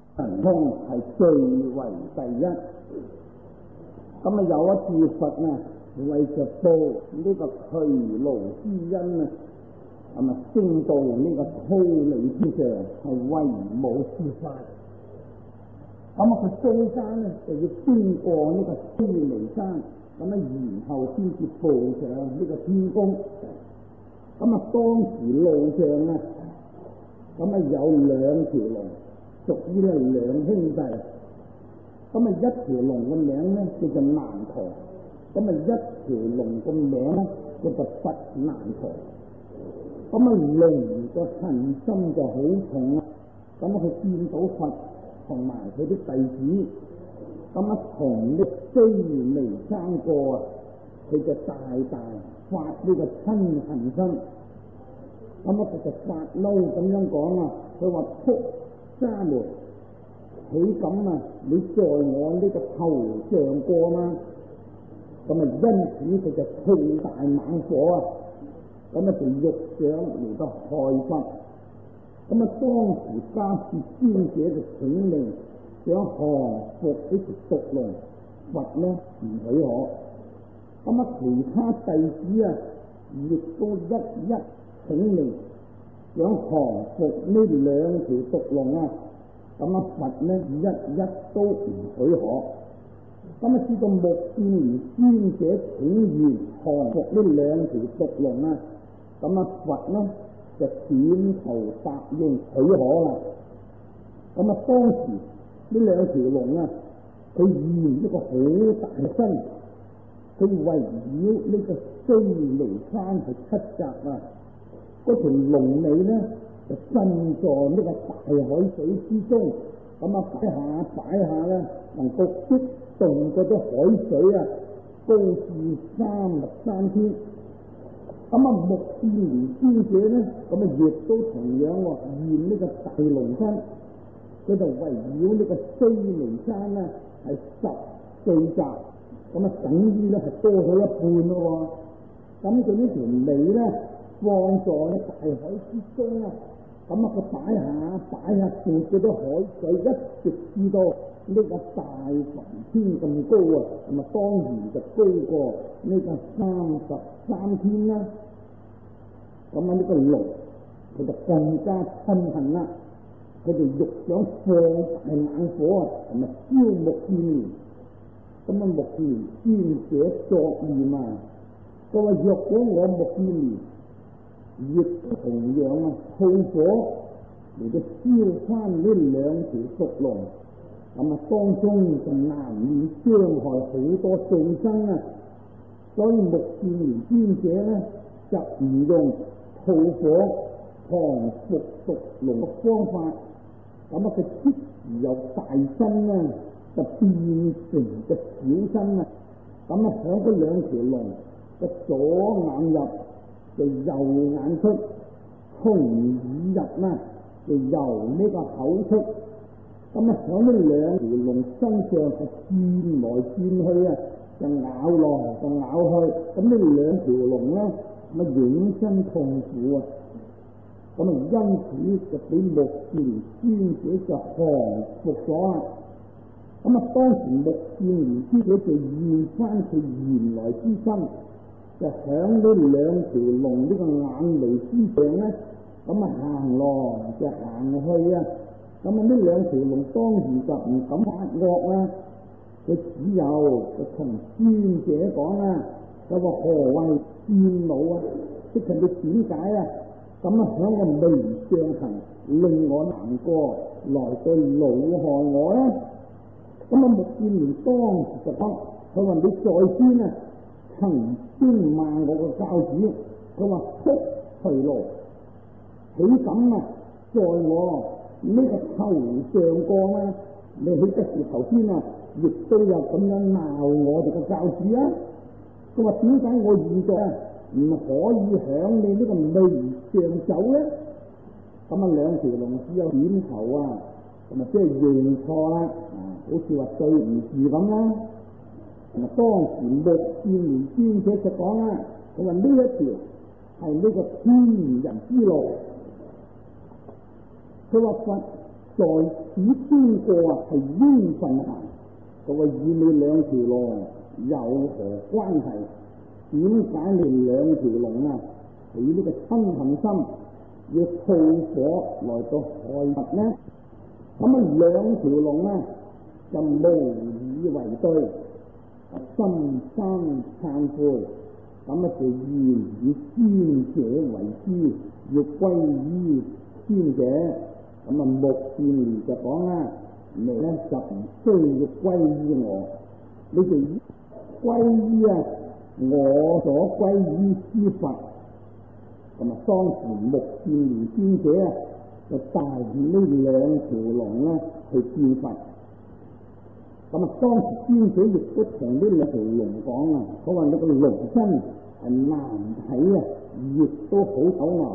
神通係最為第一。咁啊有一次佛啊為着報呢個劬勞之恩啊，咁啊升到呢個忉利之上，係威武之法。咁啊佢升山咧就要經過呢個忉利山，咁啊然後先至步上呢個天宮。咁啊當時路上啊，咁啊有兩條龍，屬於咧兩兄弟。咁啊一條龍嘅名咧叫做難陀，咁啊一條龍嘅名咧叫做佛難陀。咁啊龍個恨心就好重啊，咁啊佢見到佛同埋佢啲弟子，咁啊同呢須彌山過啊，佢就大大發呢個親恨心。咁啊佢就發嬲咁樣講啊，佢話仆沙門，豈敢啊！你在我呢個頭上過嗎？咁啊，因此佢就痛大猛火啊！咁啊，就欲想嚟到害佛。咁啊，當時迦葉尊者就請令，想降服呢條毒龍，佛呢唔許可。咁啊，其他弟子啊，亦都一請令，想降服呢兩條毒龍啊。咁啊，佛呢一都唔許可。咁啊，知道目犍連尊者請願降服呢兩條毒龍啊，咁啊，佛呢就點頭答應許可啦。咁啊，當時呢兩條龍啊，佢現一個好大嘅身，佢圍繞呢個須彌山係7匝啊。嗰條龍尾呢就身在呢個大海水之中，咁啊擺下咧，能夠激動嗰啲海水啊，高至33天。咁啊目犍連尊者咧，咁啊亦都同樣現呢個大龍身，佢就圍繞呢個須彌山咧係14匝，咁啊等於咧係多咗一半咯。咁佢呢條尾咧放在大海之中啊。咁啊，佢擺下撥嗰啲海水，一直至到呢個大梵天咁高啊，咁啊當然就高過呢個33天啦。咁啊呢個龍佢就更加親恨啦，佢就欲想放大猛火啊，同埋燒目犍連。咁啊目犍連尊者作念啊，佢話若果我目犍連亦同樣啊，吐火嚟到燒翻呢兩條毒龍，咁啊當中就難免傷害好多眾生啊。所以目犍連尊者咧就唔用吐火降服毒龍嘅方法，咁啊佢即時有大身啊，就變成隻小身啊。咁啊響嗰兩條龍嘅左眼入，就右眼出，從耳入啦，就由呢個口出。咁啊響呢兩條龍身上就轉來轉去啊，就咬來就咬去。咁呢兩條龍咧，咁啊永生痛苦啊。咁啊因此就俾目犍連尊者就降服咗啦。咁啊當時目犍連尊者就現翻佢原來之身，就響呢兩條龍呢個眼眉之上咧，咁啊行來就行去啊。咁啊呢兩條龍當然就唔敢發惡啦，佢只有就同尊者講啦，就話何謂戰惱啊？即係你點解啊？咁啊響個眉上行，令我難過，來對惱害我咧？咁啊目犍連當時就講，佢話你在先啊曾經罵我個教主，佢話仆劬勞，豈敢啊在我呢個頭上過啦？你喺即時頭先啊，亦都有咁樣鬧我哋個教主啊！佢話點解我現在啊唔可以響你呢個眉上走咧？咁啊兩條龍只有點頭啊，咁啊即係認錯啦，好似話對唔住咁啦。咁啊當時目犍連尊者就講啦，佢話呢一條係呢個天人之路。佢話佛在此邊個係應份行？佢話與你兩條龍有何關係？點解你兩條龍啊，你呢個嗔恨心要吐火來到害物呢？咁啊兩條龍呢，就無以為對，心生懺悔，咁啊就願以先者為師，要歸依先者。咁啊目犍連就講啦，你咧就唔需要歸依我，你哋歸依啊我所歸依之佛。咁啊當時目犍連先者啊就帶住呢兩條龍咧去見佛。咁啊當時先者亦都同呢兩條龍講啊，佢話你個龍身係難睇啊，亦都好醜惡。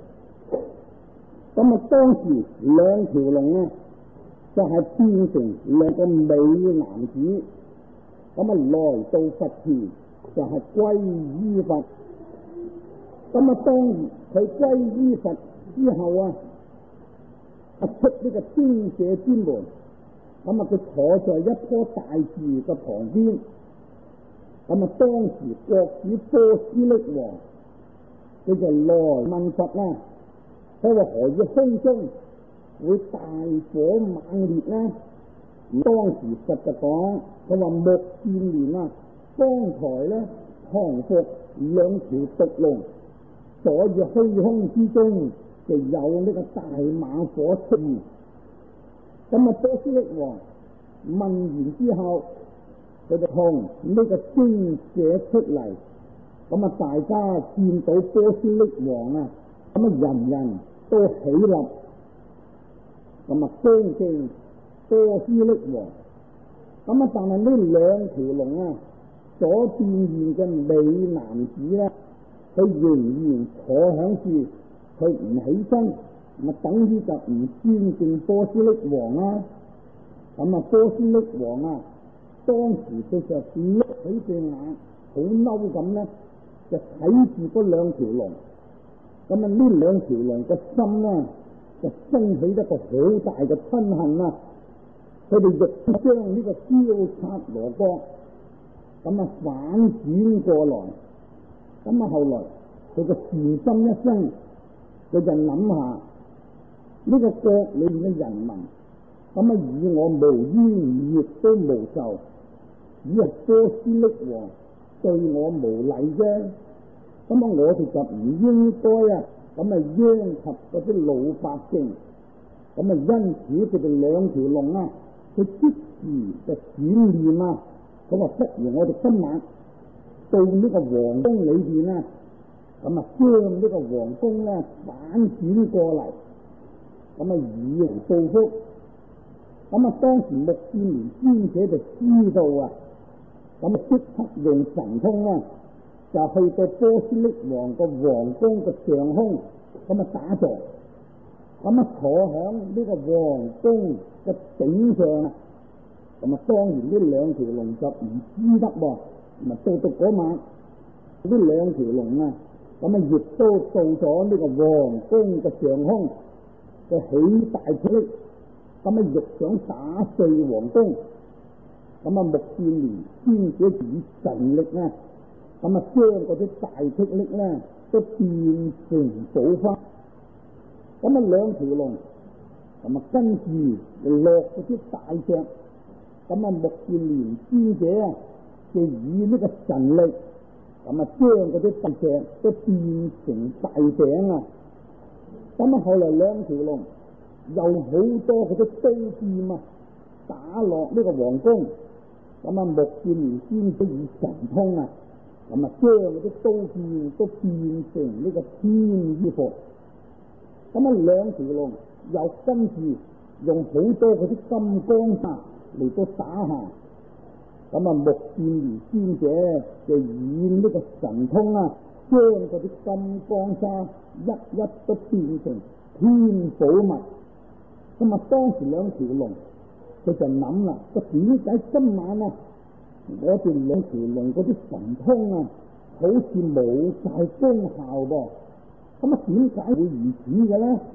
咁啊當時兩條龍咧就係變成兩個美男子，咁啊來到佛前就係歸依佛。咁啊當佢歸依佛之後啊，出呢個精舍之門，咁啊佢坐在一棵大樹嘅旁邊。咁啊當時國主波斯匿王佢就來問佛啦，佢話何以空中會大火猛烈呢？當時佛就講，佢話目犍連啊，剛才咧降服兩條毒龍，所以虛空之中就有呢個大猛火出現。咁啊波斯匿王問完之後，佢就從呢個精舍出嚟。咁啊大家見到波斯匿王啊，咁啊人人都起立，咁啊恭敬波斯匿王。咁啊但係呢兩條龍啊所變現嘅美男子咧，佢仍然坐響住，佢唔起身，咪等於就唔尊敬波斯匿王啊。咁啊波斯匿王啊當時佢就碌起隻眼，好嬲咁咧，就睇住嗰兩條龍。咁啊呢兩條龍嘅心咧就升起一個好大嘅嗔恨啊！佢哋亦將呢個憍薩羅國咁啊反轉過來。咁啊後來佢個善心一生，佢就諗下呢個國裏面嘅人民，咁啊以我無冤亦都無仇，以係波斯匿王對我無禮啫。咁啊我哋就唔應該啊咁啊殃及嗰啲老百姓。咁啊因此佢哋兩條龍啊，佢即時就轉念啊，佢話不如我哋今晚到呢個皇宮裏邊啊，咁啊將呢個皇宮咧反轉過嚟，咁啊以嚟報復。咁啊當時目犍連先者就知道啊，咁啊即刻用神通啊，就去到波斯匿王個皇宮嘅上空，咁啊打坐，咁啊坐響呢個皇宮嘅頂上。咁啊當然呢兩條龍就唔知得喎，咁啊到嗰晚呢兩條龍啊，咁啊亦都到咗呢個皇宮嘅上空，就起大霹，咁啊亦想打碎皇宮。咁啊目犍連先者以神力啊，咁啊將嗰啲大霹靂咧都變成寶花。咁啊兩條龍咁啊跟住落嗰啲大石。咁啊目犍連先者啊，就以呢個神力，咁啊將嗰啲大石都變成大餅啊。咁啊後來兩條龍又好多嗰啲刀劍啊打落呢個皇宮。咁啊目犍連先者以神通啊，咁啊將嗰啲刀劍都變成呢個天衣服。咁啊兩條龍又跟住用好多嗰啲金剛砂嚟到打下。咁啊目犍連先者就以呢個神通啊，將嗰啲金剛砂一一都變成天寶物。咁啊當時兩條龍佢就諗啦，點解今晚啊我哋兩條龍嗰啲神通啊好似冇晒功效噃？咁啊點解會如此嘅咧？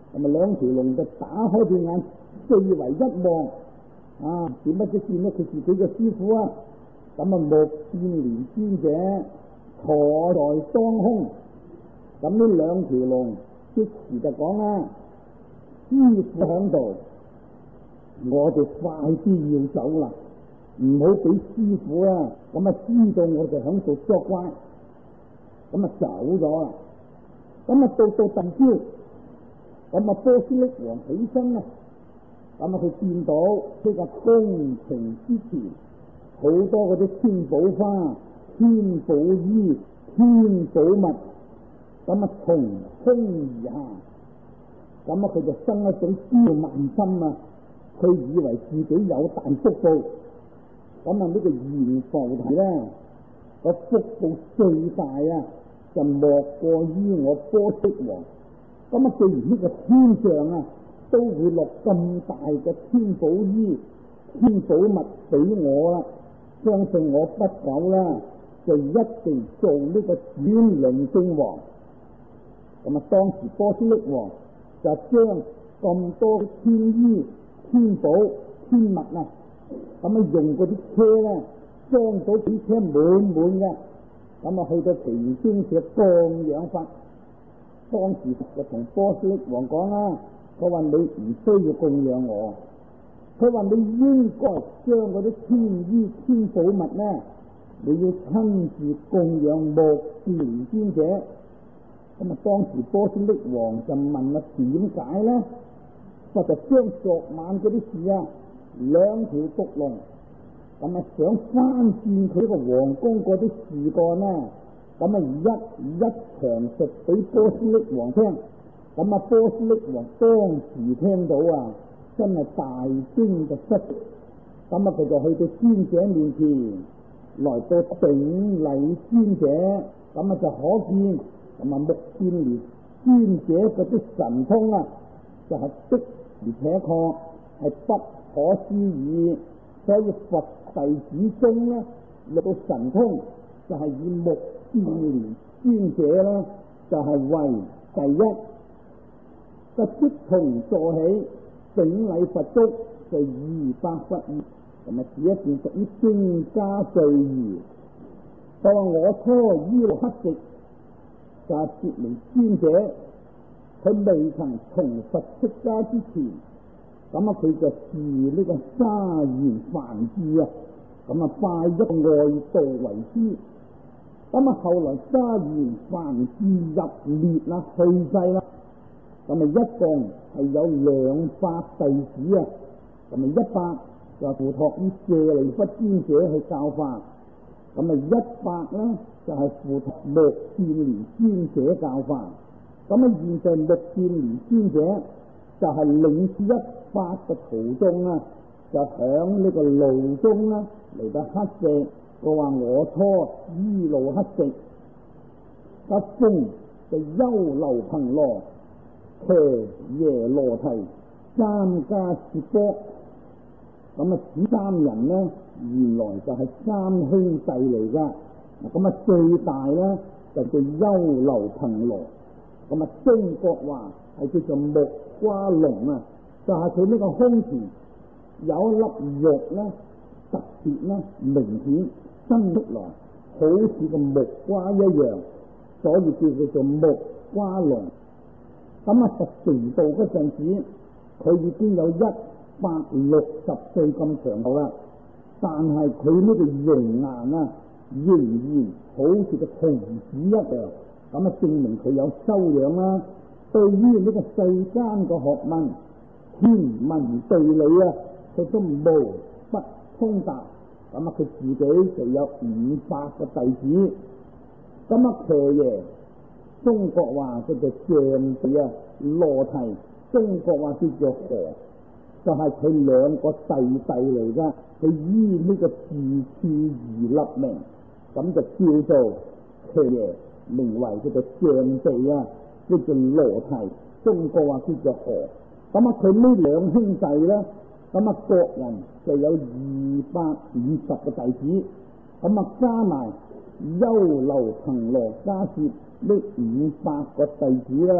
咁啊兩條龍就打開對眼，四圍一望，點不知見到佢自己嘅師傅啊！咁啊目犍連尊者坐在當空，咁呢兩條龍即時就講啦：師傅喺度，我哋快啲要走啦，唔好俾師傅啊咁啊知道我哋喺度作怪，咁啊走咗啦。咁啊到第二朝，咁啊波斯匿王起身啦，咁啊佢見到呢個宮廷之前好多嗰啲天寶花、天寶衣、天寶物，咁啊從空而下，咁啊佢就生一種驕慢心啊！佢以為自己有大福報，咁啊呢個閻浮提咧個福報最大啊，就莫過於我波斯王。咁啊既然呢個天上啊都會落咁大嘅天寶衣、天寶物俾我啦，相信我不久啦就一定做呢個轉輪聖王。咁啊當時波斯匿王就將咁多天衣、天寶、天物啊，咁啊用嗰啲車咧裝到啲車滿滿嘅，咁啊去到平津社供養佛。當時就同波斯匿王講啦，佢話你唔需要供養我，佢話你應該將嗰啲天衣天寶物咧，你要親自供養目犍連尊者。咁啊當時波斯匿王就問啦，點解咧？就將昨晚嗰啲事啊，兩條毒龍咁啊想翻轉佢個皇宮嗰啲事幹啊，咁啊一詳述俾波斯匿王聽。咁啊波斯匿王當時聽到啊，真係大驚就失色。咁啊佢就去到尊者面前，來到頂禮尊者。咁啊就可見咁啊目犍連尊者嗰啲神通啊，就係的而且確係不可思議。所以佛弟子中咧，落到神通就係以目犍連尊者咧，就係為第一。就即同坐起頂禮佛足，就200佛言，咁啊只一段屬於經家序言。就話我初依六乞食，就係說明尊者佢未曾從佛出家之前，咁啊佢就視呢個沙賢梵志啊，咁啊拜一個外道為師。咁啊後來沙賢梵志入滅啦，去世啦。咁啊一共係有200弟子啊，咁啊100就付託於舍利弗尊者去教法，咁啊100咧就係付託目犍連尊者教法。咁啊現在目犍連尊者就係領100個徒眾啊，就響呢個路中啦嚟到乞食。佢話我初依路乞食，一風就優樓頻羅騎耶羅提三家切波。咁啊此3人呢，原來就係3兄弟嚟噶。咁啊最大咧就叫優樓頻羅。咁啊中國話係叫做木瓜龍啊，就係佢呢個胸前有一粒肉咧特別咧明顯伸出來，好似個木瓜一樣，所以叫佢做木瓜龍。咁啊十成道嗰陣時，佢已經有160歲咁長度啦，但係佢呢個容顏啊，仍然好似個童子一樣。咁啊證明佢有修養啦。對於呢個世間嘅學問、天文地理啊，佢都無不通達。咁啊佢自己就有500個弟子。咁啊騎耶，中國話叫做象鼻啊，羅提中國話叫做河，就係佢2個弟弟嚟噶。佢依呢個字處而立名，咁就叫做騎耶，名為叫做象鼻啊，叫做羅提，中國話叫做河。咁啊佢呢2兄弟咧，咁啊各人就有250個弟子。咁啊加埋優樓頻羅迦葉呢500個弟子咧，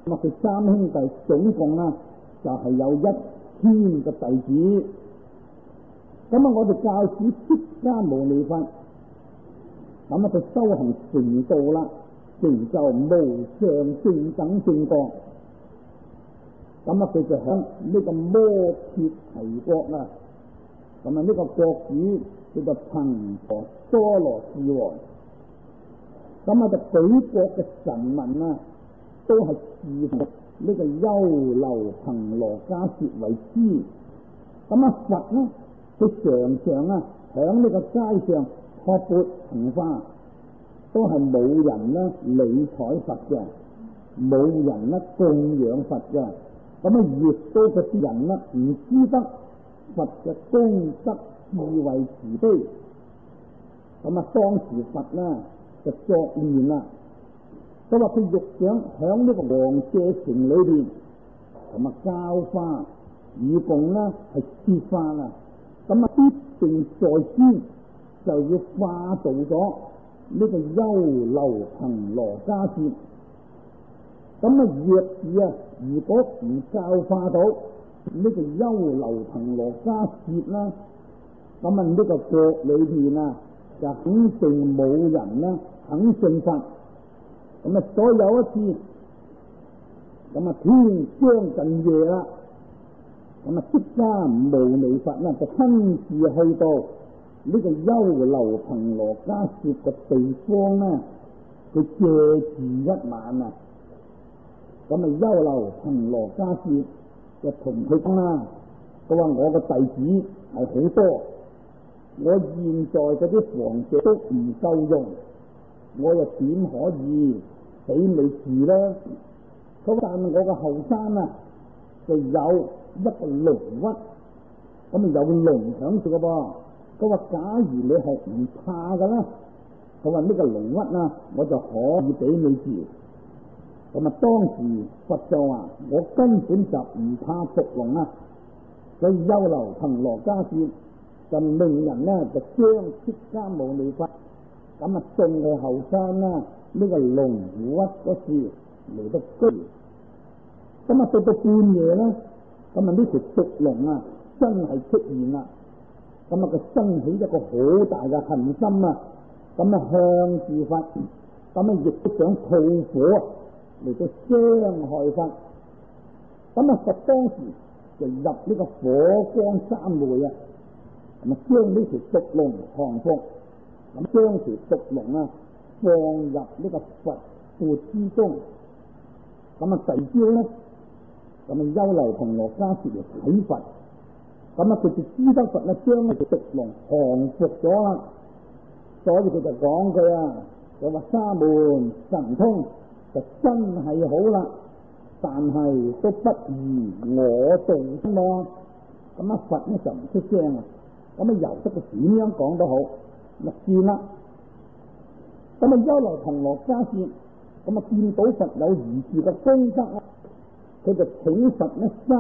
咁佢三兄弟總共就係有1000個弟子。咁我哋教主釋迦牟尼佛，咁佢修行成道啦，成就無上正等正覺。咁佢就響呢個摩羯提國啦。咁呢個國主叫做頻婆娑羅氏王。咁就舉國嘅臣民都係侍奉呢個優樓頻羅迦葉為師。咁佛呢，佢常常響呢個街上托缽行化，都係冇人理睬佛嘅，冇人供養佛嘅。咁亦都嗰啲人唔知得佛嘅功德智慧慈悲。咁當時佛就作念啦，佢話佢欲想響呢個王舍城裏邊，咁教化以供係設法咁必定在先就要化度咗呢個優樓頻羅迦葉。咁若是如果唔教化到呢個優樓頻羅迦葉啦，咁呢個國裏邊就肯定冇人肯信佛。咁所有一次，咁天將近夜啦，咁釋迦牟尼佛就親自去到呢個優樓頻羅迦葉嘅地方佢借住一晚咁優樓頻羅迦葉就同佢講佢話我個弟子係好多，我現在嗰啲房舍都唔夠用，我又點可以俾你住呢？佢話但我個後山就有一個龍鬱，咁有龍響住嘅噃。佢話假如你係唔怕嘅啦，佢話呢個龍鬱我就可以俾你住。咁當時佛就話我根本就唔怕毒龍所以優樓頻羅迦葉就命人就將釋迦牟尼佛咁送去後山呢個龍鬱嗰處嚟到居。咁到到半夜呢，咁呢條毒龍真係出現啦。咁佢生起一個好大嘅恨心咁向住佛，咁亦都想吐火嚟到傷害佛。咁佛當時就入呢個火光三昧咁將呢條毒龍降服，咁將條毒龍放入呢個佛缽之中。咁第二朝呢，咁優樓頻羅迦葉嚟睇佛，咁佢就知得佛將呢條毒龍降服咗啦。所以佢就講佢佢話沙門神通就真係好啦，但係都不如我度啫嘛。咁佛就唔出聲咁由得佢點樣講都好，咪算啦。咁優樓頻羅迦葉咁見到佛有如是嘅功德佢就請佛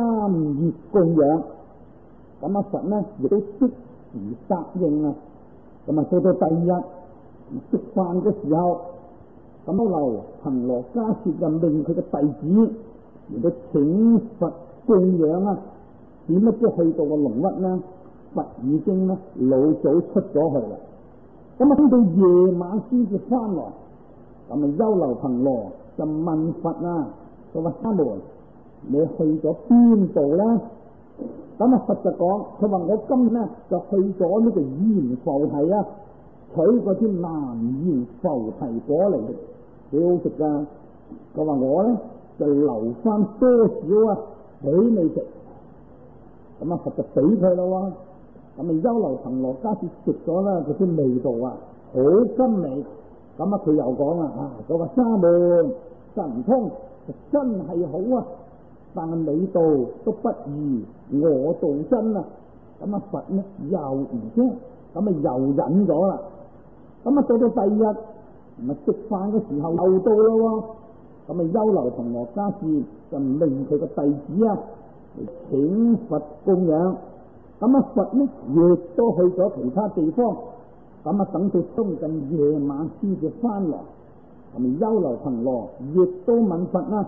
3月供養。咁佛亦都即時答應咁到到第二日食飯嘅時候，咁優樓頻羅迦葉就命佢嘅弟子嚟到請佛供養點不知去到個龍鬱佛已經老早出咗去啦。咁到夜晚先至翻來，咁優樓頻羅就問佛佢話沙門你去咗邊度呢？咁佛就講，佢話我今日就去咗呢個閻浮提取嗰啲南閻浮提果嚟，幾好食噶。佢話我就留翻多少俾你食。咁佛就俾佢咯。咁優樓頻羅迦葉食咗嗰啲味道好甘美。咁佢又講佢話沙門神通真係好但係味道都不如我道真咁佛又唔聽，咁又忍咗啦。咁到到第二日食飯嘅時候又到咯。咁優樓頻羅迦葉就命佢個弟子嚟請佛供養。咁佛亦都去咗其他地方。咁等到將近夜晚先至翻來。咁優樓頻羅亦都問佛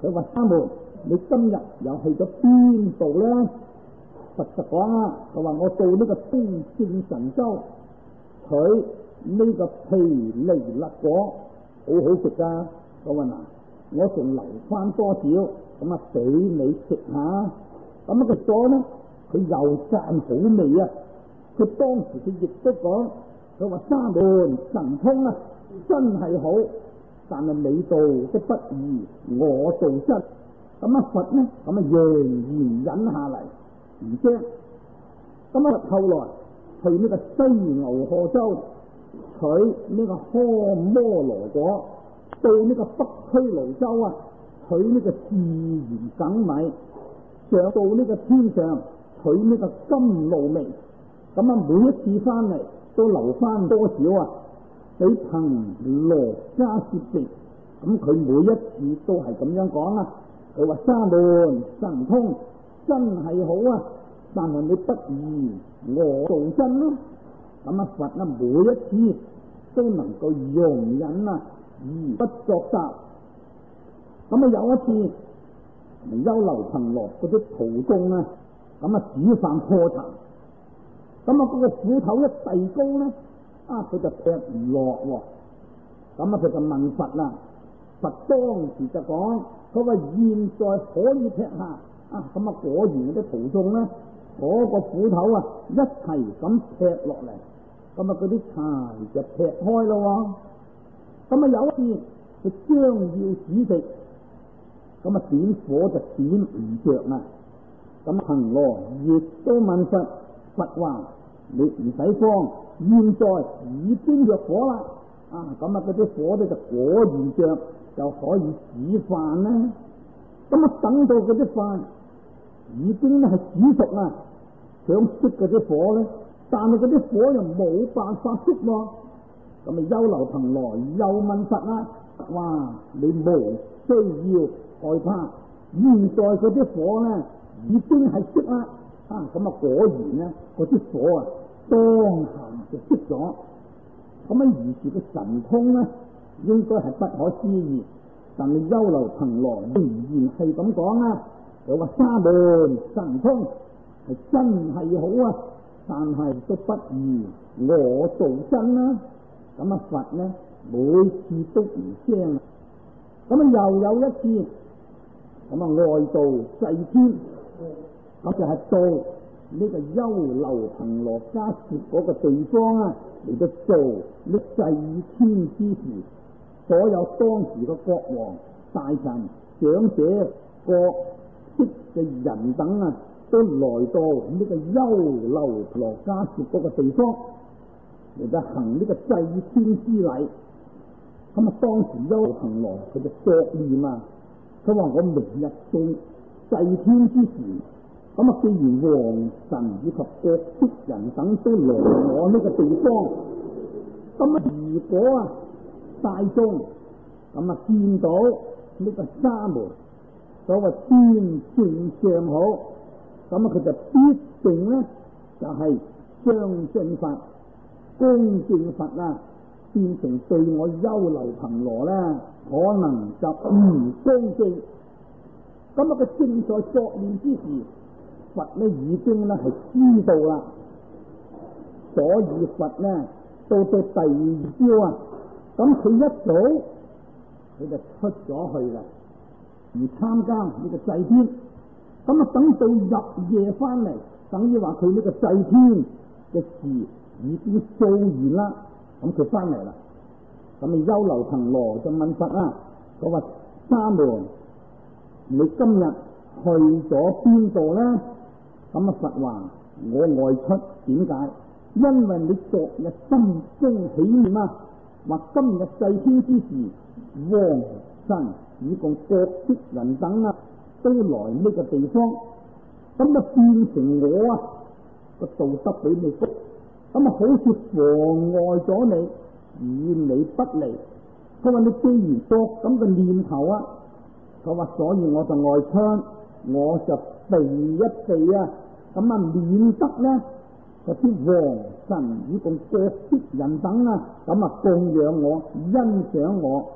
佢話沙門，你今日又去咗邊度咧？佛就講啦，佢話我到呢個東勝神州取呢個毗尼勒果，好好食噶。佢話嗱，我仲留翻多少咁啊俾你食下。咁啊佢咗咧，佢又讚好味啊！佢當時佢亦都講，佢話沙門神通啊，真係好，但係你道都不如我道真。咁啊佛呢，咁啊仍然忍下嚟，唔驚。咁啊後來去呢個西牛賀州取呢個康摩羅果，到呢個北俱盧洲啊取呢個自然梗米，上到呢個天上取呢個金露明。咁啊每一次翻嚟都留翻多少啊俾彭羅迦攝食。咁佢每一次都係咁樣講啊，佢話沙門神通真係好啊，但係你不如我道真咯。咁啊佛啊每一次都能夠容忍啊而不作答。咁啊有一次優樓朋羅嗰啲徒眾啊，咁啊煮飯破柴，咁啊嗰個斧頭一遞高咧，佢就劈唔落喎。咁啊佢就問佛啦，佛當時就講，佢話現在可以劈下。咁啊果然嗰啲徒眾咧，嗰個斧頭啊一齊咁劈落嚟，咁啊嗰啲柴就劈開咯。咁啊有一次佢將要煮食，咁啊點火就點唔着啊。咁彭羅亦都問佛，佛話你唔使慌，現在已經着火啦。咁啊嗰啲火咧就果然着，就可以煮飯啦。咁啊等到嗰啲飯已經咧係煮熟啦，想熄嗰啲火咧，但係嗰啲火又冇辦法熄喎。咁啊優樓朋羅又問佛啦，哇你無需要害怕，現在嗰啲火咧已經係熄啦。咁啊果然咧嗰啲火啊當下就熄咗。咁啊於是個神通咧應該係不可思議，但係優樓朋羅仍然係咁講啊，佢話沙門神通係真係好啊，但係都不如我道真啦。咁啊佛咧每次都唔聲。咁啊又有一次，咁啊外道祭天，咁就係到呢個優樓朋羅迦葉嗰個地方啊嚟到做呢祭天之時，所有當時嘅國王、大臣、長者、各色嘅人等啊，都來到呢個優樓朋羅迦葉嗰個地方嚟到行呢個祭天之禮。咁啊當時優樓朋羅佢就作念啊，佢話我明日做祭天之時，咁啊既然王神以及各色人等都來我呢個地方，咁啊如果大眾咁啊見到呢個沙門所謂端正相好，咁啊佢就必定咧就係相信佛、恭敬佛啊，變成對我優樓朋羅咧可能就唔恭敬。咁啊佢正在作念之時，佛咧已經咧係知道啦，所以佛咧到第二朝啊，咁佢一早佢就出咗去啦，唔參加呢個祭天。咁啊等到入夜翻嚟，等於話佢呢個祭天嘅事已經做完啦，咁佢翻嚟啦。咁啊優樓朋羅就問佛啊，佢話沙門你今日去咗邊度咧？咁啊佛話我外出，點解？因為你昨日心中起念啊，話今日祭天之時，王神以共各色人等啊都來呢個地方，咁啊變成我個道德俾你福，咁啊好似妨礙咗你，與你不離。佢話你既然作咁嘅念頭啊，佢話所以我就外出，我就避一避啊，咁啊免得咧嗰啲王神以共各色人等啊，咁啊供養我、欣賞我，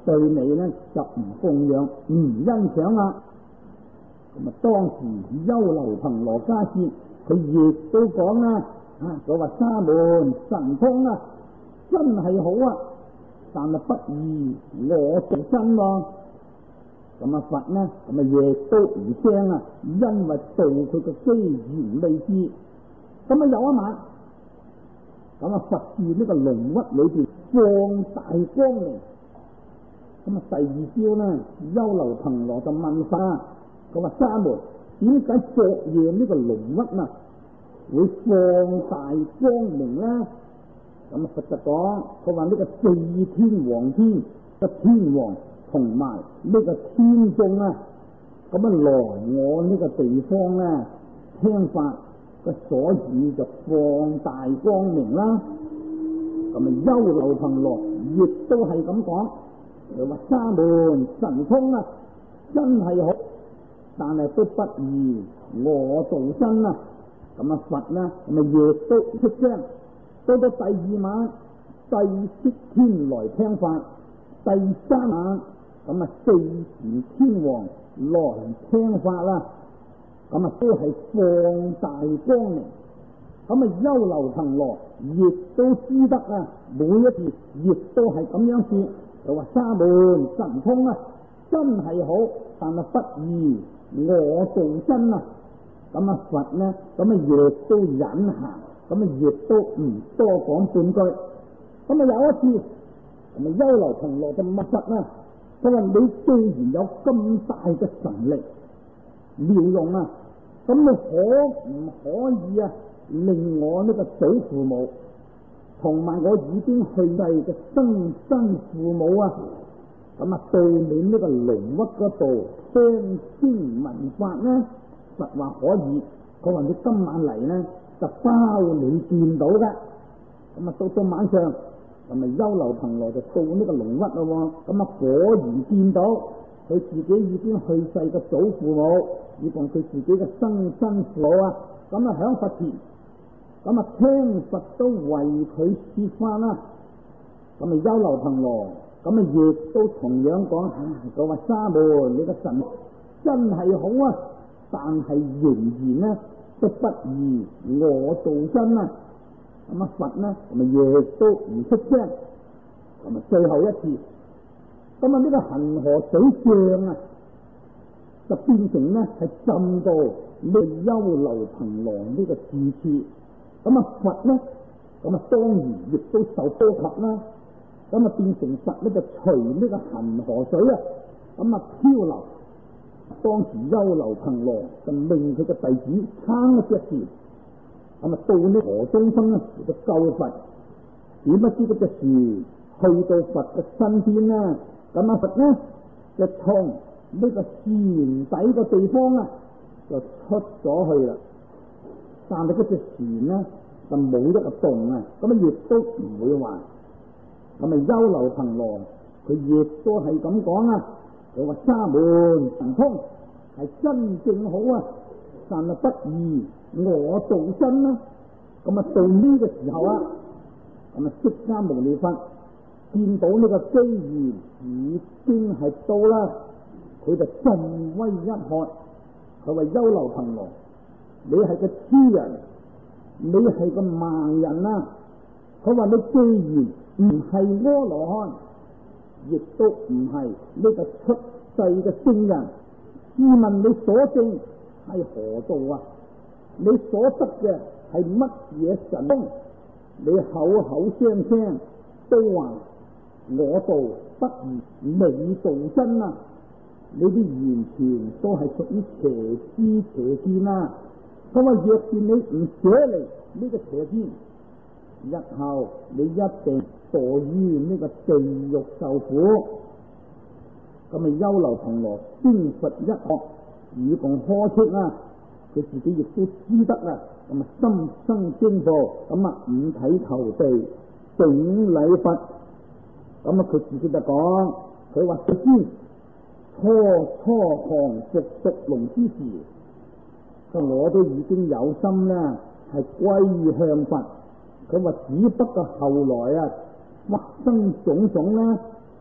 對你呢就唔供養唔欣賞啦。咁啊，當時優樓頻羅迦葉佢亦都講啦，佢話沙門神通啊真係好啊，但係不如我做真喎。咁啊佛呢咁啊亦都唔聲啊，因為到佢嘅機緣未至。咁啊有一晚，咁啊佛住呢個龍屈裏邊放大光明。咁啊第二朝呢，優樓頻羅就問佛，佢話沙門點解昨夜呢個龍屈啊會放大光明呢？咁啊佛就講，佢話呢個四天王天嘅天王同埋呢個天眾啊，咁啊來我呢個地方咧聽法嘅，所以就放大光明啦。咁啊優樓頻羅亦都係咁講，佢話沙門神通啊真係好，但係都不如我做真啊。咁啊佛呢咁啊亦都出聲。到到第二晚，帝釋天來聽法，第三晚咁啊四禪天王來聽法啦。咁啊都係放大光明。咁啊優樓頻羅亦都知得啊，每一次亦都係咁樣說，就話沙門神通啊真係好，但係不如我做真啊。咁啊佛呢咁啊亦都忍下，咁啊亦都唔多講半句。咁啊有一次，咁啊優樓頻羅就問佛啊，佢話你既然有咁大嘅神力妙用啊，咁你可唔可以啊令我呢個祖父母同埋我已經去世嘅生身父母啊，咁啊對你呢個龍屈嗰度聽經聞法呢？佛話可以。佢話你今晚嚟呢就包你見到嘅。咁啊到晚上，咁啊優樓頻羅就到呢個龍屈咯。咁啊果然見到佢自己已經去世嘅祖父母，以及佢自己嘅生身父母啊。咁啊響佛前，咁啊聽佛都為佢說法啦。咁啊優樓頻羅咁啊亦都同樣講，佢話沙門你個神真係好啊，但係仍然呢都不如我做真啊。咁啊佛呢咁啊亦都唔出聲。咁啊最後一次，咁啊呢個恒河水漲啊，就變成呢係浸到呢優樓頻羅呢個住處。咁啊佛呢咁啊當然亦都受波及啦。咁啊變成佛呢就隨呢個恒河水啊，咁啊漂流。當時優樓頻羅就命佢嘅弟子撐一隻船，咁啊到呢河中心呢就救佛。點不知嗰隻船去到佛嘅身邊呢，咁啊佛呢就從呢個船底個地方啊就出咗去啦。但係嗰隻船呢就冇一個洞啊，咁啊亦都唔會壞。咁啊優樓頻羅佢亦都係咁講啊，佢話沙門神通係真正好啊，但係不如我做真啊。咁啊到呢個時候啊，咁啊釋迦牟尼佛見到呢個機緣已經係到啦，佢就振威一喝，佢話優樓頻羅，你係個痴人，你係個盲人啊。佢話你既然唔係阿羅漢，亦都唔係呢個出世嘅聖人，試問你所證係何道啊？你所得嘅係乜嘢神通？你口口聲聲都話我道不如你道真啊！你啲完全都係屬於邪知邪見啊！佢話若是你唔捨離呢個邪見，日後你一定墮於呢個地獄受苦。咁啊優樓頻羅經佛一學，與共呵斥啊，佢自己亦都知得啊，咁啊心生驚怖，咁啊五體投地頂禮佛。咁啊佢自己就講，佢話首先初降伏毒龍之時，我都已經有心呢係歸向佛。佢話只不過後來啊發生種種呢，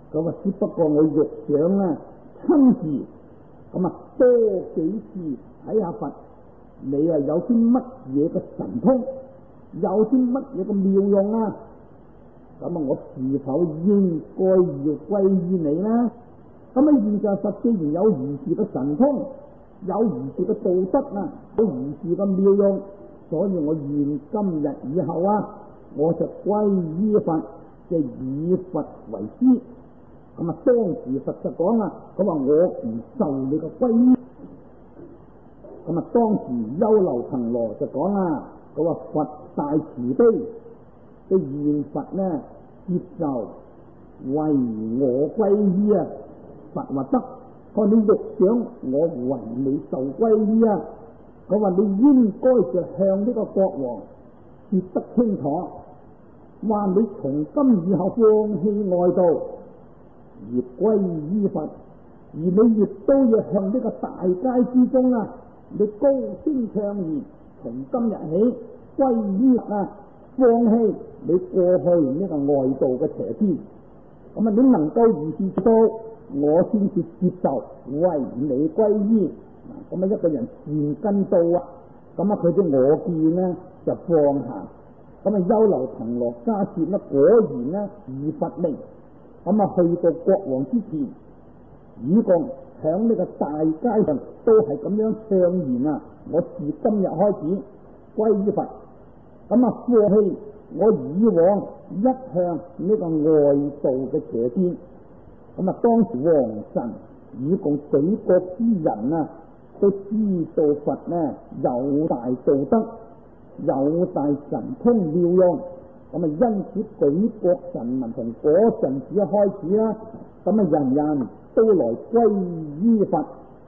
佢話只不過我欲想啊親自咁啊多幾次睇下佛，你啊有啲乜嘢嘅神通，有啲乜嘢嘅妙用啊？咁啊，我是否應該要歸依你呢？咁啊，現在佛既然有如是嘅神通，有如是嘅道德啊，有如是嘅妙用，所以我願今日以後啊，我就歸依佛，即係以佛為師。咁啊，當時佛就講啦，佢話我唔受你嘅歸依。咁啊，當時優樓騰羅就講啦，佢話佛大慈悲，即願佛呢接受為我歸依啊！佛話得，佢話你欲想我為你受歸依啊！佢話你應該就向呢個國王說得清楚，話你從今以後放棄外道而歸依佛，而你亦都要向呢個大街之中啊，你高聲唱言，從今日起歸依啊，放棄你過去呢個外道嘅邪天。咁啊，你能夠如是做到，我先至接受為你歸依。咁啊，一個人善根到啊，咁啊佢啲我見呢就放下。咁啊，優樓騰羅迦葉呢果然呢以佛命，咁啊去到國王之前，以共響呢個大街上都係咁樣唱言啊！我自今日開始歸依佛，咁啊放棄我以往一向呢個外道嘅邪見。咁啊，當時王臣以共幾國之人啊，都知道佛呢有大道德，有大神通妙用。咁啊，因此幾國臣民從嗰陣時一開始啦，咁啊人人都來歸依佛。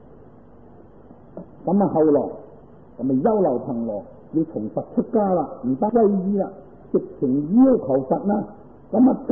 咁啊後來咁啊優樓騰羅要從佛出家啦，唔得歸依啦，直情要求佛啦。咁啊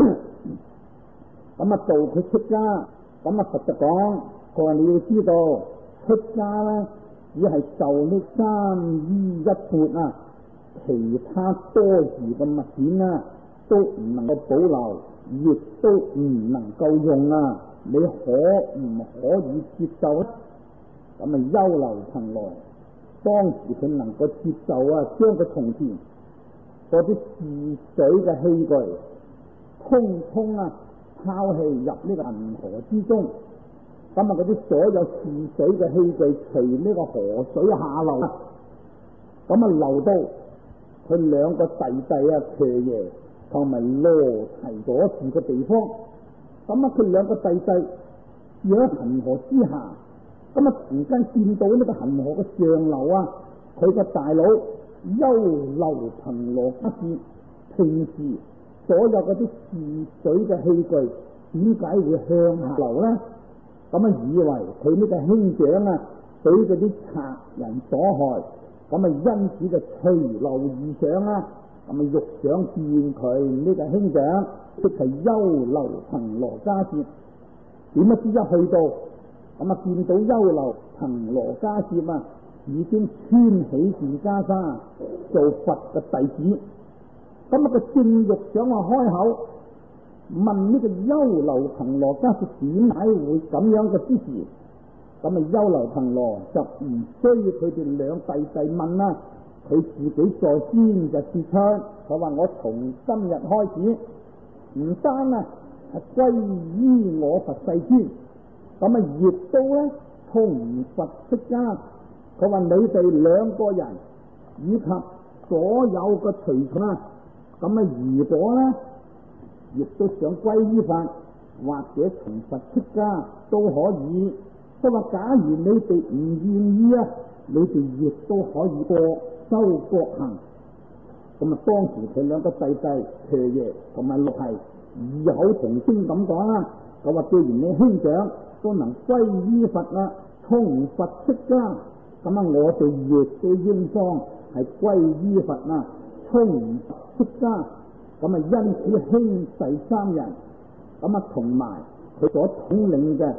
到佢出家，咁啊佛就講，佢話你要知道出家咧只係受呢三衣一缽啊，其他多餘嘅物件啊都唔能夠保留，亦都唔能夠用啊！你可唔可以接受咧？咁啊優樓騰羅當時佢能夠接受啊，將佢從前嗰啲試水嘅器具通通啊拋棄入呢個銀河之中。咁啊嗰啲所有試水嘅器具隨呢個河水下流，咁啊流到佢兩個弟弟啊伽耶同埋羅提所住嘅地方。咁啊佢兩個弟弟住喺恒河之下，咁啊突然間見到呢個恒河嘅上流啊，佢個大佬優樓騰羅迦葉平時所有嗰啲試水嘅器具點解會向下流呢？咁啊以為佢呢個兄長啊俾嗰啲賊人所害，咁啊因此就隨流而上啦。咁啊欲想見佢呢個兄長，即係優樓騰羅迦葉。點不知一去到，咁啊見到優樓騰羅迦葉啊已經穿起件袈裟做佛嘅弟子。咁啊佢正欲想話開口問呢個優樓騰羅迦葉點解會咁樣嘅之時，咁啊優樓騰羅就唔需要佢哋兩弟弟問啦，佢自己在先就說出，佢話我從今日開始唔單啊係歸依我佛世尊，咁啊亦都咧從佛出家。佢話你哋兩個人以及所有嘅隨從啊，咁啊如果咧亦都想歸依佛或者從佛出家都可以。佢話假如你哋唔願意啊，你哋亦都可以各修各行。咁啊當時佢兩個弟弟伽耶同埋羅提異口同聲咁講啦，佢話既然你兄長都能歸依佛啦，從佛出家，咁啊我哋亦都應當係歸依佛啦，從佛出家。咁啊因此兄弟三人，咁啊同埋佢所統領嘅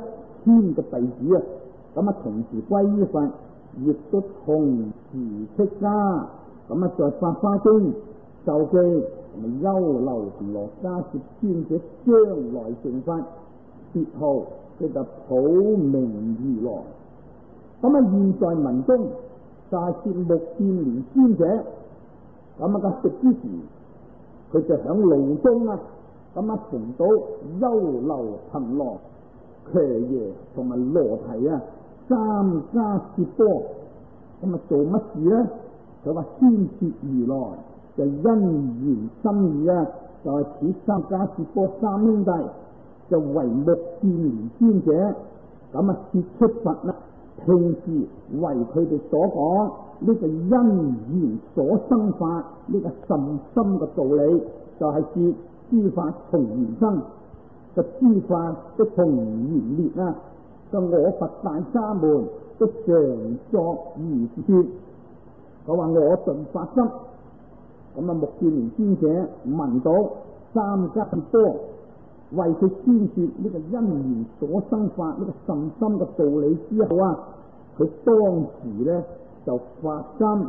1000個弟子啊，咁啊同時歸依佛，亦都同時出家。咁啊在法華經受記同埋優樓同羅迦葉尊者將來成法，別號叫做普明如來。咁現在文中就係說目犍連尊者，咁個食之時，佢就響路中咁逢到優樓頻羅、伽耶同埋羅提三迦葉波，做乜事呢？佢話宣說如來就因緣心意就係此三迦葉波三兄弟就為目犍連尊者說出佛平時為佢哋所講呢個因緣所生法呢個甚深嘅道理，就係說諸法從緣生，個諸法都從緣滅就我佛大沙門都常作如是說。佢話我盡發心，目犍連尊者聞到三迦葉波為佢宣說呢個因緣所生法呢個甚深嘅道理之後佢當時呢就發心。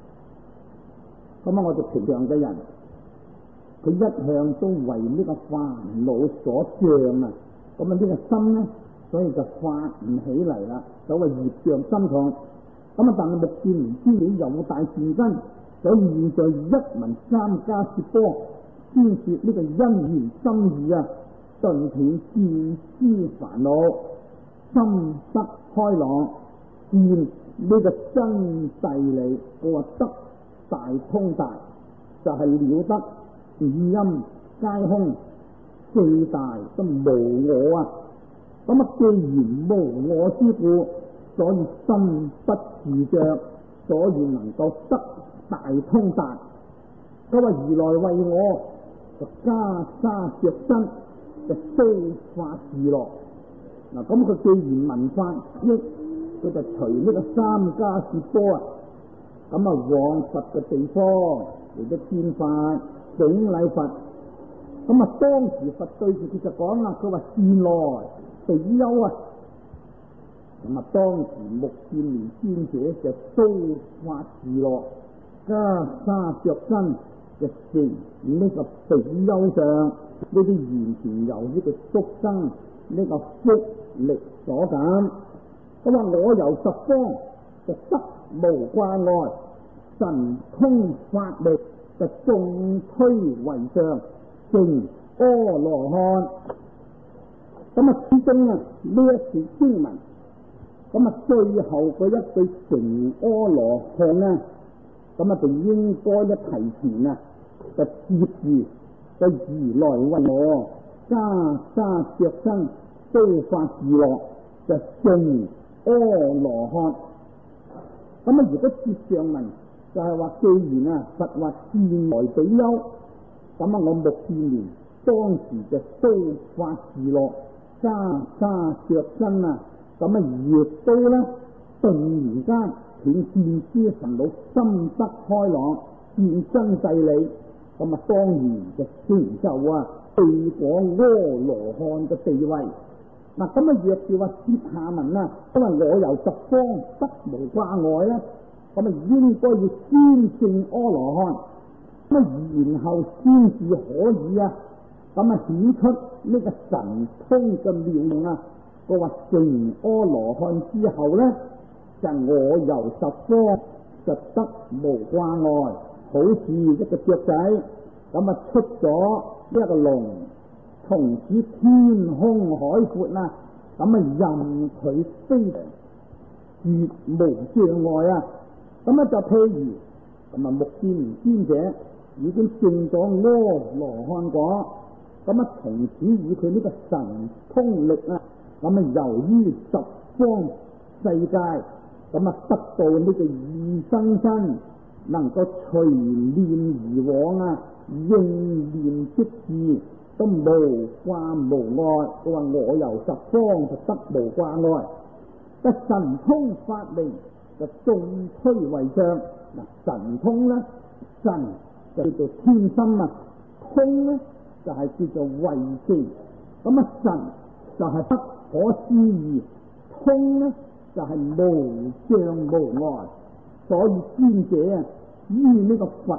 我哋平常嘅人，佢一向都為呢個煩惱所障呢個心呢，所以就發唔起嚟啦，所謂業障心重。但係目犍連尊者有大善根，所以現在一聞三迦葉波宣說呢個因緣心意頓斷見思煩惱，心得開朗，見呢個真諦理，我話得大通達，就係了得五陰皆空，四大都無我既然無我之故，所以心不自着，所以能夠得大通達。佢話如來為我就袈裟着身，就須發自樂。佢既然聞法益，佢就隨呢個三迦葉波往佛嘅地方嚟到獻法頂禮佛。當時佛對住佢就講佢話善來比丘當時目犍連尊者就須發自樂，袈裟着身就成呢個比丘相，呢啲完全由呢個畜生呢個福力所感。我由十方就得無掛礙，神通法力就眾推為上，成阿羅漢。始終呢一次經文，最後嗰一句成阿羅漢就應該提前就接住就如來為我袈裟着身須發自樂，就成阿羅漢。如果接上文就係話，既然佛話善來比丘，我目犍連當時就須發自樂，袈裟着身亦都頓然間斷見思煩惱，心得開朗，見真諦理，當然就成就地果阿羅漢嘅地位。若是話接下文因為我由十方得無掛礙應該要先證阿羅漢，然後先至可以顯出呢個神通嘅妙用佢話成阿羅漢之後就我由十方就得無掛礙，好似一個雀仔出咗呢一個籠，從此天空海闊任佢飛，絕無障礙就譬如目犍連尊者已經證咗阿羅漢果，從此以佢呢個神通力由於十方世界得到呢個異生身，能夠隨念而往應念即至，都無掛無礙。佢話我由十方就得無掛礙，得神通法明就眾推為上。神通神就叫做天心通就係叫做慧智。神就係不可思議，通就係無障無礙。所以尊者依呢個佛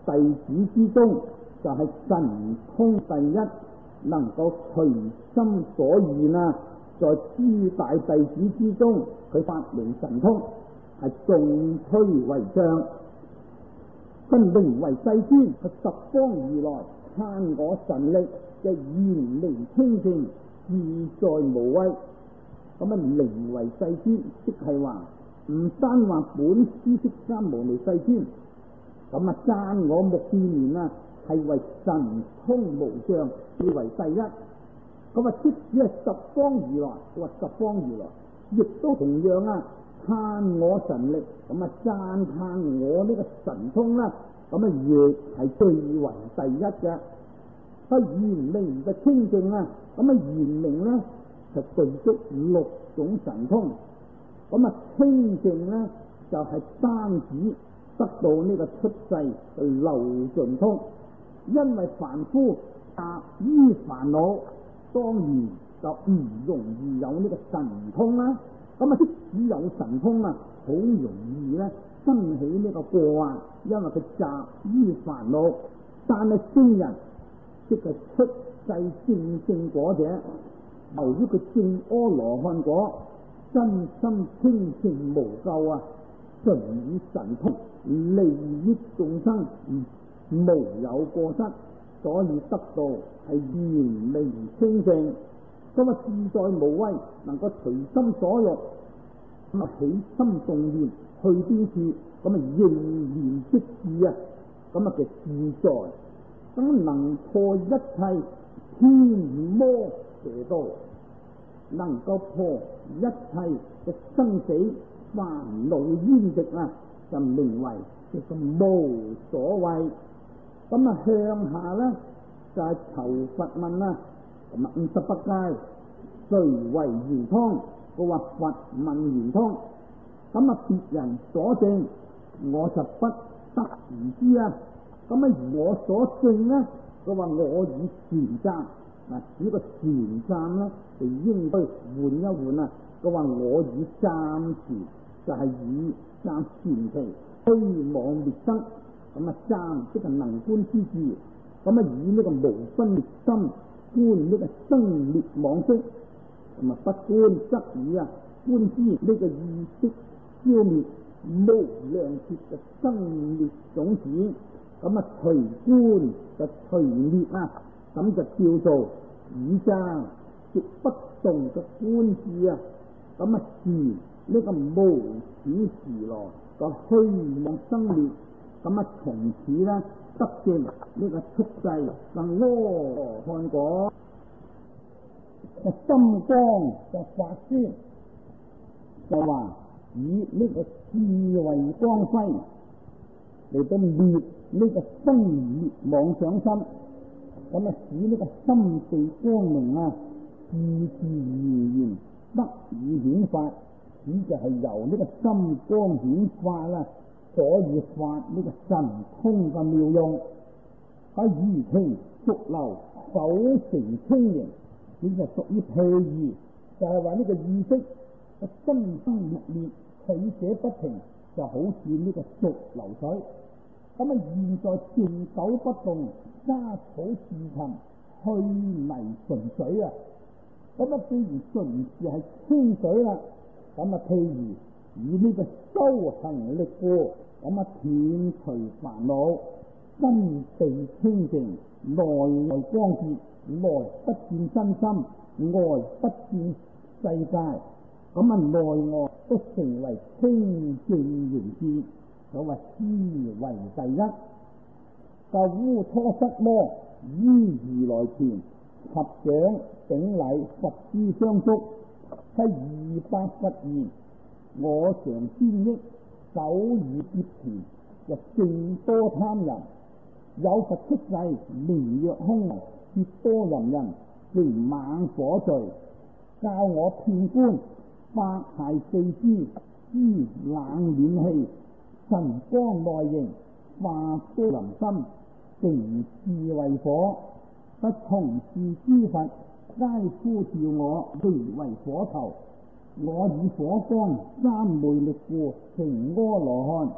弟子之中就係神通第一，能夠隨心所願在諸大弟子之中，佢發明神通，係眾推為將，佢名為世尊，佢十方如來參我神力嘅圓明清淨自在無畏，咁名為世尊，即係話唔單話本師釋迦牟尼世尊，咁讚我目犍連係為神通無上，是為第一。咁即使係十方如來，佢話十方如來亦都同樣嘆我神力，咁讚嘆我呢個神通咁亦係最為第一嘅。佢圓明嘅清淨咁圓明就具足6種神通，咁清淨就係單指得到呢個出世嘅漏盡通，因為凡夫於煩惱，當然就唔容易有呢個神通啦。咁即使有神通好容易生起呢個過患，因為佢集於煩惱。但係聖人即係出世正果者，由於佢證阿羅漢果，真心清淨無垢純以神通利益眾生，無有過失，所以得到係圓明清淨，咁自在無畏，能夠隨心所欲，咁起心動念去邊處，咁應念即至咁嘅自在，咁能破一切天魔邪道，能夠破一切嘅生死煩惱冤敵就名為叫做無所畏。咁向下就係求佛問咁58戒誰為圓通？佢話佛問圓通，咁別人所證我就不得而知咁我所證佢話我以旋讚呢個旋讚就應該換一換佢話我以暫時就係以暫前期虛妄滅生，咁暫即係能觀之智，咁以呢個無分滅心觀呢個生滅妄識，咁不觀則以觀之呢個意識消滅無量劫嘅生滅種子，咁隨觀就隨滅咁就叫做以暫即不動嘅觀智咁是呢個無始時來個虛妄生滅，咁從此得證呢個出世嘅阿羅漢果。個心光嘅法師就話以呢個智慧光輝嚟到滅呢個生滅妄想心，咁使呢個心地光明自自然然得以顯發，只就係由呢個心光顯發所以發呢個神通嘅妙用，喺如聽逐流否成清盈，呢就屬於譬喻，就係話呢個意識嘅生生滅滅取捨不停，就好似呢個逐流水。咁現在靜久不動，沙草自沉，去泥純水咁既然純是係清水啦，咁譬如以呢個修行力過，咁斷除煩惱，心地清淨，內外光潔，內不見真心，外不見世界，咁內外都成為清淨形智，所謂思為第一。就烏初失摩於如來前合掌頂禮，佛之相續，係200佛言：我常先益，久已劫田，又淨多貪人。有佛出世，名曰空，劫多淫人，成猛火罪，教我遍觀百骸四肢，於冷暖氣，神光內形，化多林心，成智慧火。不從是諸佛，皆呼召我，為火頭。我以火光三昧力故，成阿羅漢。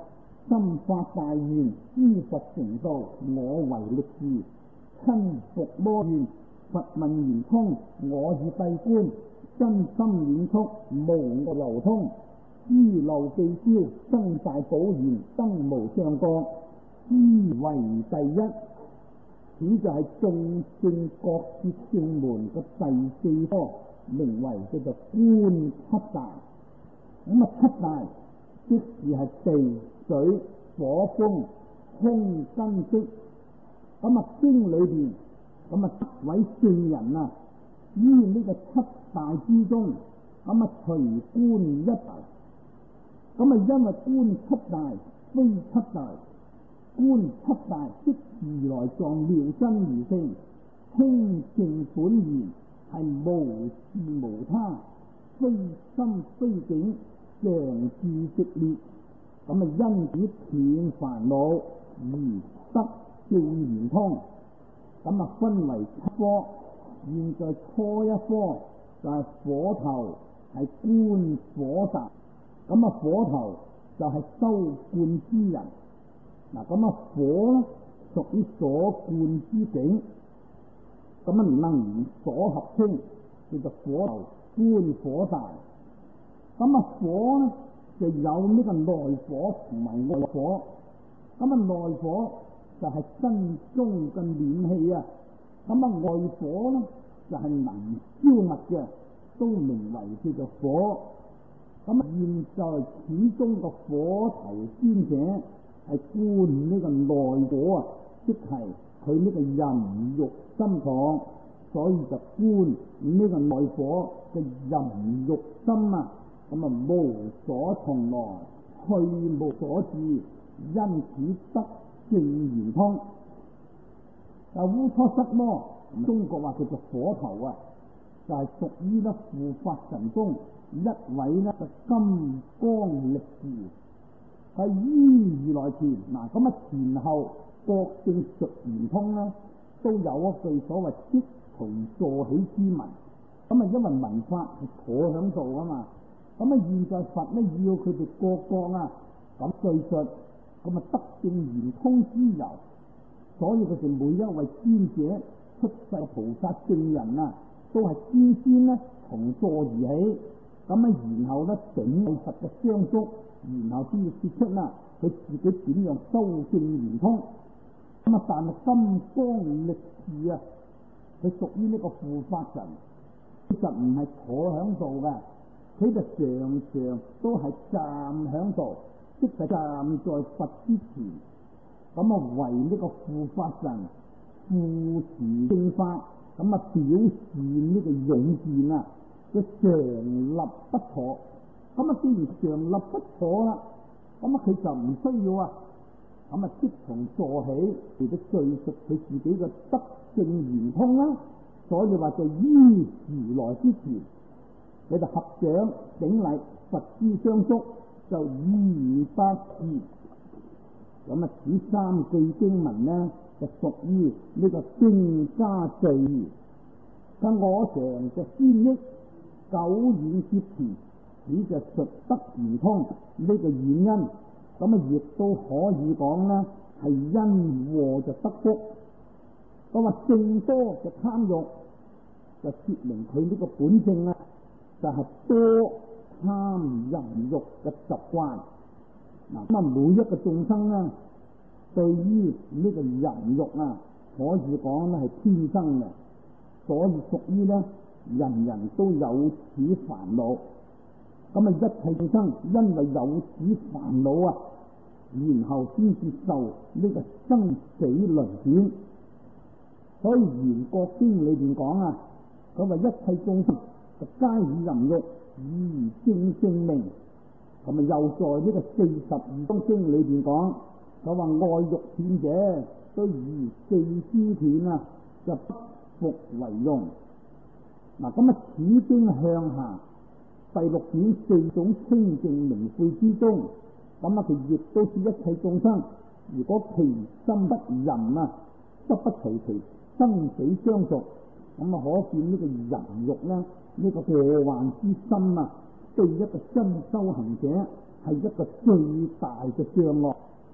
心發大願，諸佛成道，我為力士，親伏魔願。佛問圓通，我以閉觀，真心遠速，無我流通。諸漏記招，生大寶源，燈無上角，知為第一。此就係眾聖各攝聖門嘅第四科，名為叫做觀七大。咁七大即是係地、水、火、風、空、根、色。咁經裏邊咁七位聖人啊，於呢個七大之中，咁隨觀一大。咁因為觀七大非七大，觀七大即如來藏妙真如性，清淨本源，係無事無他，非心非境，常住直滅。咁因此斷煩惱而得正圓通。咁分為七科，現在初一科就係火頭，係觀火大。咁火頭就係修觀之人。嗱，咁火咧屬於所觀之境，咁能所合稱，叫做火頭觀火大。咁火咧就有呢個內火同埋外火。咁內火就係身中嘅暖氣啊。咁外火咧就係能燒物嘅，都名為叫做火。咁現在始終個火頭先者係觀呢個內火啊，即係佢呢個淫欲心腸，所以就觀呢個內火嘅淫欲心啊。咁無所從來，去無所至，因此得正圓通。烏初失魔，中國話叫做火頭啊，就係屬於咧護法神中一位咧嘅金剛力士，係於如來前。嗱，咁前後各證述圓通咧，都有一句所謂即從坐起之文。咁因為文法係坐響度啊嘛。咁現在佛咧要佢哋各國啊咁敘述，咁得正圓通之由。所以佢哋每一位尊者出世菩薩證人啊，都係先咧從座而起，咁然後咧頂佛嘅雙足，然後先至説出啦佢自己點樣修正圓通。咁但係金剛力士啊，佢屬於呢個護法神，其實唔係坐響度嘅，佢就常常都係站響度，即係站在佛之前。咁為呢個護法神護持正法，咁表現呢個勇健啊，佢常立不坐。咁既然常立不坐啦，咁佢就唔需要啊，咁即從坐起嚟到敘述佢自己嘅得正圓通啦。所以話就於如來之前，你就合掌頂禮佛之雙足，就如不言。咁此三句經文呢，就屬於呢個經家序言。咁我常就先益久遠接前，此就述得圓通呢個原因。咁亦都可以講呢，係因禍就得福。咁正多就貪欲，就說明佢呢個本性啊，就係多貪淫欲嘅習慣。嗱，每一個眾生咧，對於呢個淫欲啊，可以講咧係天生嘅，所以屬於咧人人都有此煩惱。咁一切眾生因為有此煩惱啊，然後先接受呢個生死輪轉。所以《圓覺經》裏邊講啊，佢話一切眾生就皆以淫欲而正性命。咁又在呢個42章經裏邊講，佢話愛欲斷者，都如四肢斷啊，就不復為用。嗱，咁此經向下第六卷4種清淨明慧之中，咁佢亦都是一切眾生，如果其心不淫啊，則不隨其生死相續。咁可見呢個淫欲咧，呢個過患之心啊，對一個真修行者係一個最大嘅障礙。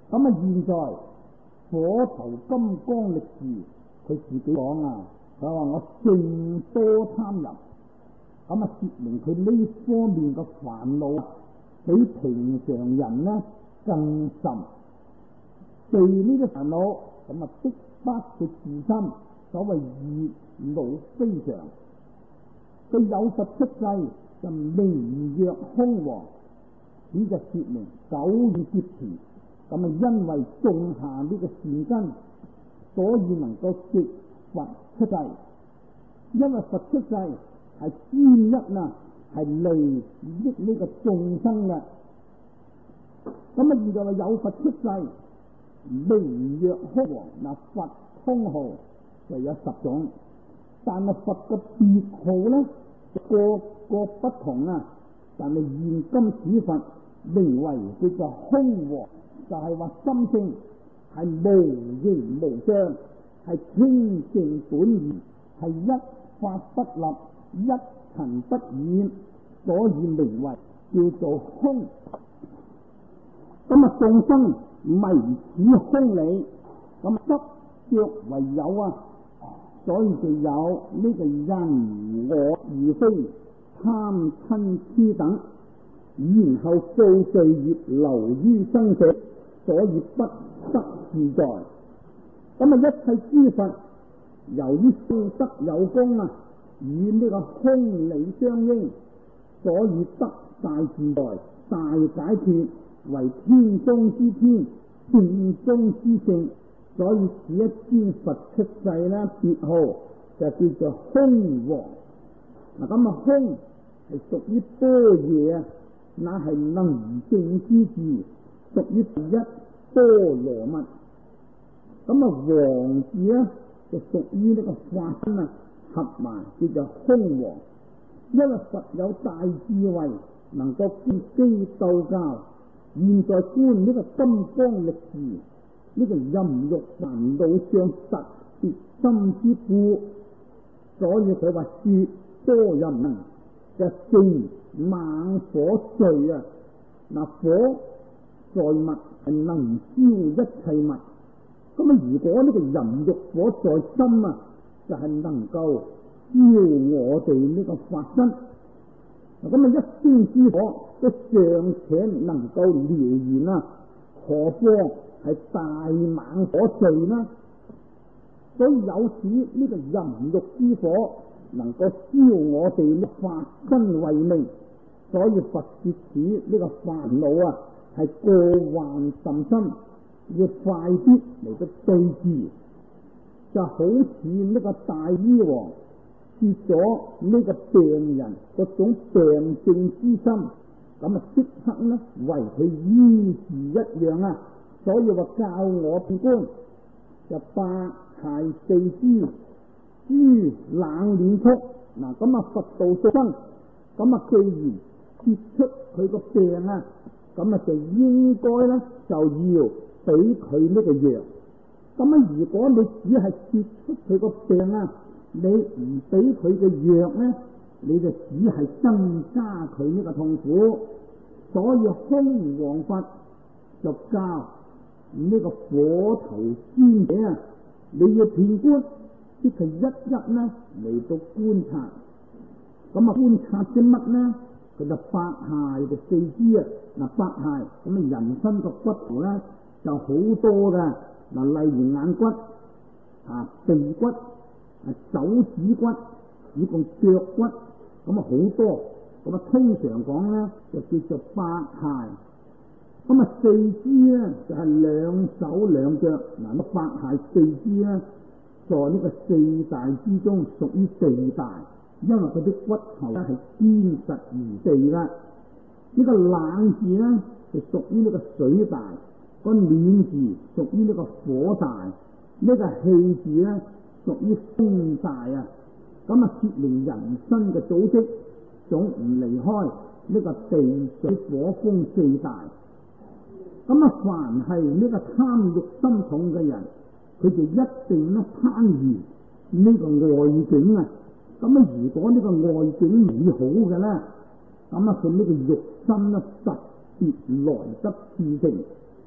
咁啊，現在火頭金剛力士佢自己講啊，佢話我性多貪淫，咁啊，說明佢呢方面嘅煩惱比平常人呢更甚。對呢啲煩惱，咁啊逼迫佢自身，所謂業惱非常。佢有佛出世就名曰空王，呢就說明久遠劫持，咁啊因為種下呢個善根，所以能夠值佛出世。因為佛出世係專一啊，係利益呢個眾生嘅。咁啊現在話有佛出世，名曰空王。嗱，佛空號就有10種，但係佛嘅別號咧個個不同啊。但係現今此佛名為叫做空王，就係話心性係無形無相，係清淨本然，係一法不立，一塵不染，所以名為叫做空。咁啊眾生迷此空理，咁執着為有啊，所以就有呢個人我是非、貪嗔痴等，然後造罪業流於生死，所以不得自在。咁啊一切諸佛由於功德有功啊，與呢個空理相應，所以得大自在、大解脫，為天中之天、聖中之聖。所以此一尊佛出世啦，別號就叫做空王。嗱，咁啊空係屬於般若啊，那係能證之字，屬於第一波羅蜜。咁啊王字咧就屬於呢個化身啊，合埋叫做空王。因為佛有大智慧，能夠見機鬥教。現在觀呢個金剛力士，呢個淫欲煩惱相特別深之故，所以佢話說多淫就成猛火罪啊！嗱，火在物係能燒一切物，咁啊如果呢個淫欲火在心啊，就係能夠燒我哋呢個法身。咁啊一星之火都尚且能夠燎原啊，何況係大猛火罪呢？所以有此呢個淫欲之火能夠燒我哋呢法身為命，所以佛說此呢個煩惱啊係過患甚深，要快啲嚟到對治。就好似呢個大醫王接咗呢個病人嗰種病症之心，咁啊即刻呢為佢醫治一樣啊。所以話教我判官就百骸四肢，諸冷暖促。嗱，咁啊佛道眾生，咁啊既然接出佢個病啊，咁啊就應該咧就要俾佢呢個藥。咁啊如果你只係接出佢個病啊，你唔俾佢嘅藥咧，你就只係增加佢呢個痛苦。所以空王佛就教呢個火頭尊者啊，你要判官，即係一一呢嚟到觀察。咁啊觀察啲乜呢？佢就百骸嘅四肢啊。嗱，百骸咁啊人身個骨頭咧就好多嘅。嗱，例如眼骨啊、鼻骨啊、手指骨，以共腳骨，咁啊好多。咁啊通常講咧就叫做百骸。咁啊四肢咧就係兩手兩腳。嗱，百骸四肢咧，在呢個四大之中屬於地大，因為佢啲骨頭咧係堅實如地啦。呢個冷字咧就屬於呢個水大，個暖字屬於呢個火大，呢個氣字咧屬於風大啊。咁啊說明人身嘅組織總唔離開呢個地水火風四大。咁啊凡係呢個貪欲心重嘅人，佢就一定咧攀緣呢個外境啊。咁啊如果呢個外境美好嘅咧，咁啊佢呢個肉身咧特別來得熾盛。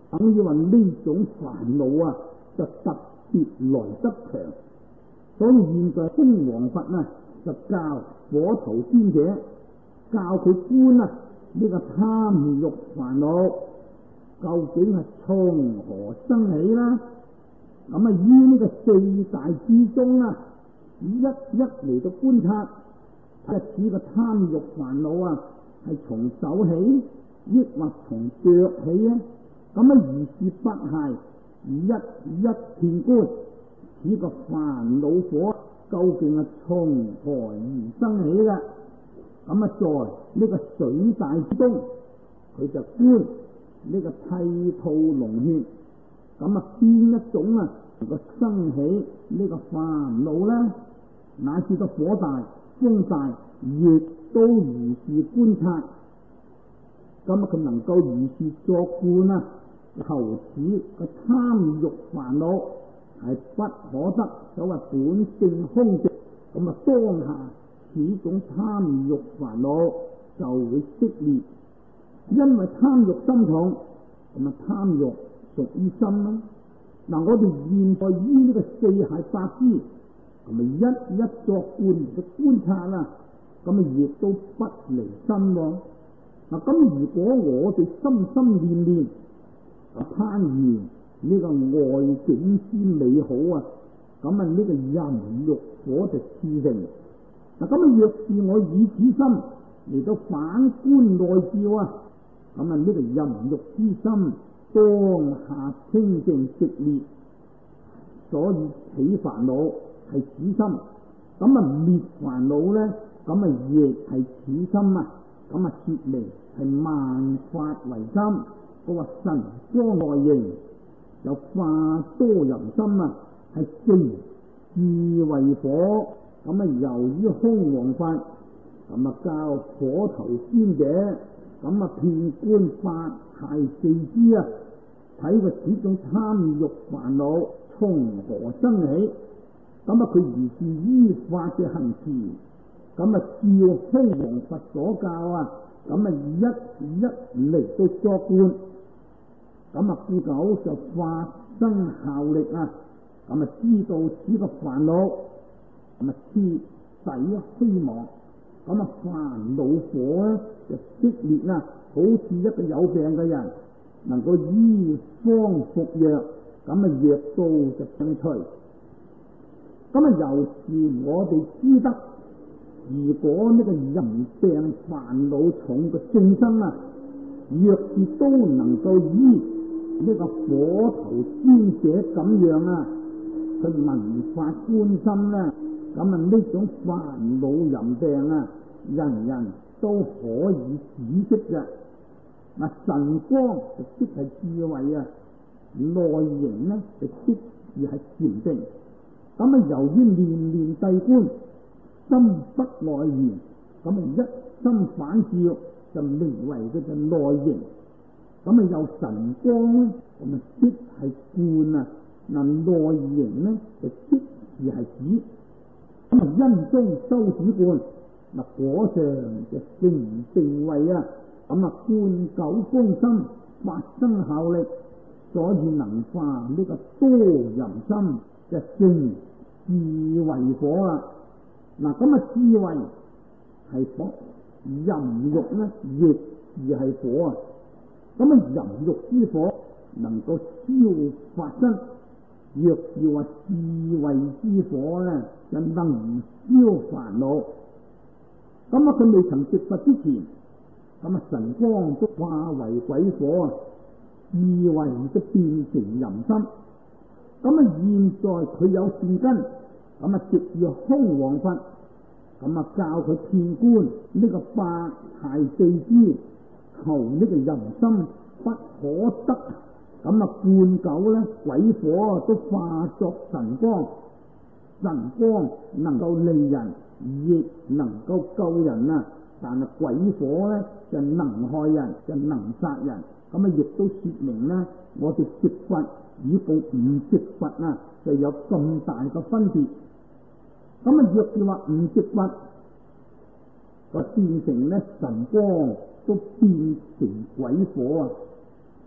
等於話呢種煩惱啊，就特別來得強。所以現在空王佛啊，就教火頭尊者教佢觀啊呢個貪欲煩惱究竟係從何生起啦？咁啊，於呢個四大之中啊，一一嚟到觀察，睇下此個貪欲煩惱啊，係從手起，抑或從腳起啊？咁啊，如是不懈，一一遍觀，此個煩惱火究竟係從何而生起嘅？咁啊，在呢個水大之中，佢就觀呢個剃吐膿血，咁啊邊一種啊能夠生起呢個煩惱呢？乃至到火大、風大，亦都如是觀察。咁啊，佢能夠如是作觀啊，求此個貪欲煩惱係不可得，所謂本性空寂。咁啊，當下此種貪欲煩惱就會熄滅，因為貪欲心重，咁啊貪欲屬於心啦。嗱，我哋現在於呢個四骸八支，咁咪一一作觀嘅觀察啦，咁啊亦都不離心喎。嗱，咁如果我哋心心念念攀緣呢個外境之美好啊，咁啊呢個淫欲火就熾盛。嗱，咁啊若是我以此心嚟到反觀內照啊，咁啊呢個淫欲之心當下清淨直烈，所以起煩惱係此心，咁啊滅煩惱咧，咁啊亦係此心啊，咁啊說明係萬法唯心。嗰個神光外形有化多淫心啊，係正智慧火。咁啊由於空王法，咁啊教火頭尊者，咁啊遍觀法界四支啊，睇個此種貪欲煩惱從何生起。咁啊佢如是依法嘅行持，咁啊照空王佛所教啊，咁啊一一嚟到作觀，咁啊故久就發生效力啊，咁啊知道此個煩惱，咁啊徹底虛妄，咁啊煩惱火咧就熄滅啦，好似一個有病嘅人能夠醫方服藥，咁啊藥到就清除。咁啊由是我哋知得，如果呢個淫病煩惱重嘅眾生啊，若是都能夠依呢個火頭尊者咁樣啊，去聞法觀心咧，咁啊呢種煩惱淫病啊，人人都可以止息嘅。嗱，神光就即係智慧啊，內形呢就即是係禪定。咁啊由於念念諦觀，心不內緣，咁啊一心反照就名為佢嘅內形。咁啊有神光咧，咁啊即係觀啊，嗱內形咧就即是係指。咁啊因中修止觀，嗱果上就成定慧啊，咁啊觀久攻心，發生效力，所以能化呢個多淫心就成智慧火啊。嗱咁啊智慧係火，淫欲咧亦係火啊。咁啊淫欲之火能夠燒法身，若是話智慧之火咧，就能燒煩惱。咁啊佢未曾直佛之前，咁啊神光都化為鬼火啊，智慧都變成淫心。咁啊現在佢有善根，咁啊藉住空王佛，咁啊教佢遍觀呢個八骸四支，求呢個淫心不可得。咁啊灌久咧，鬼火都化作神光，神光能夠利人，亦能夠救人啊！但係鬼火咧就能害人，就能殺人。咁啊亦都說明咧，我哋食佛與部唔食佛啊，就有咁大嘅分別。咁啊若是話唔食佛，就變成咧神光都變成鬼火啊！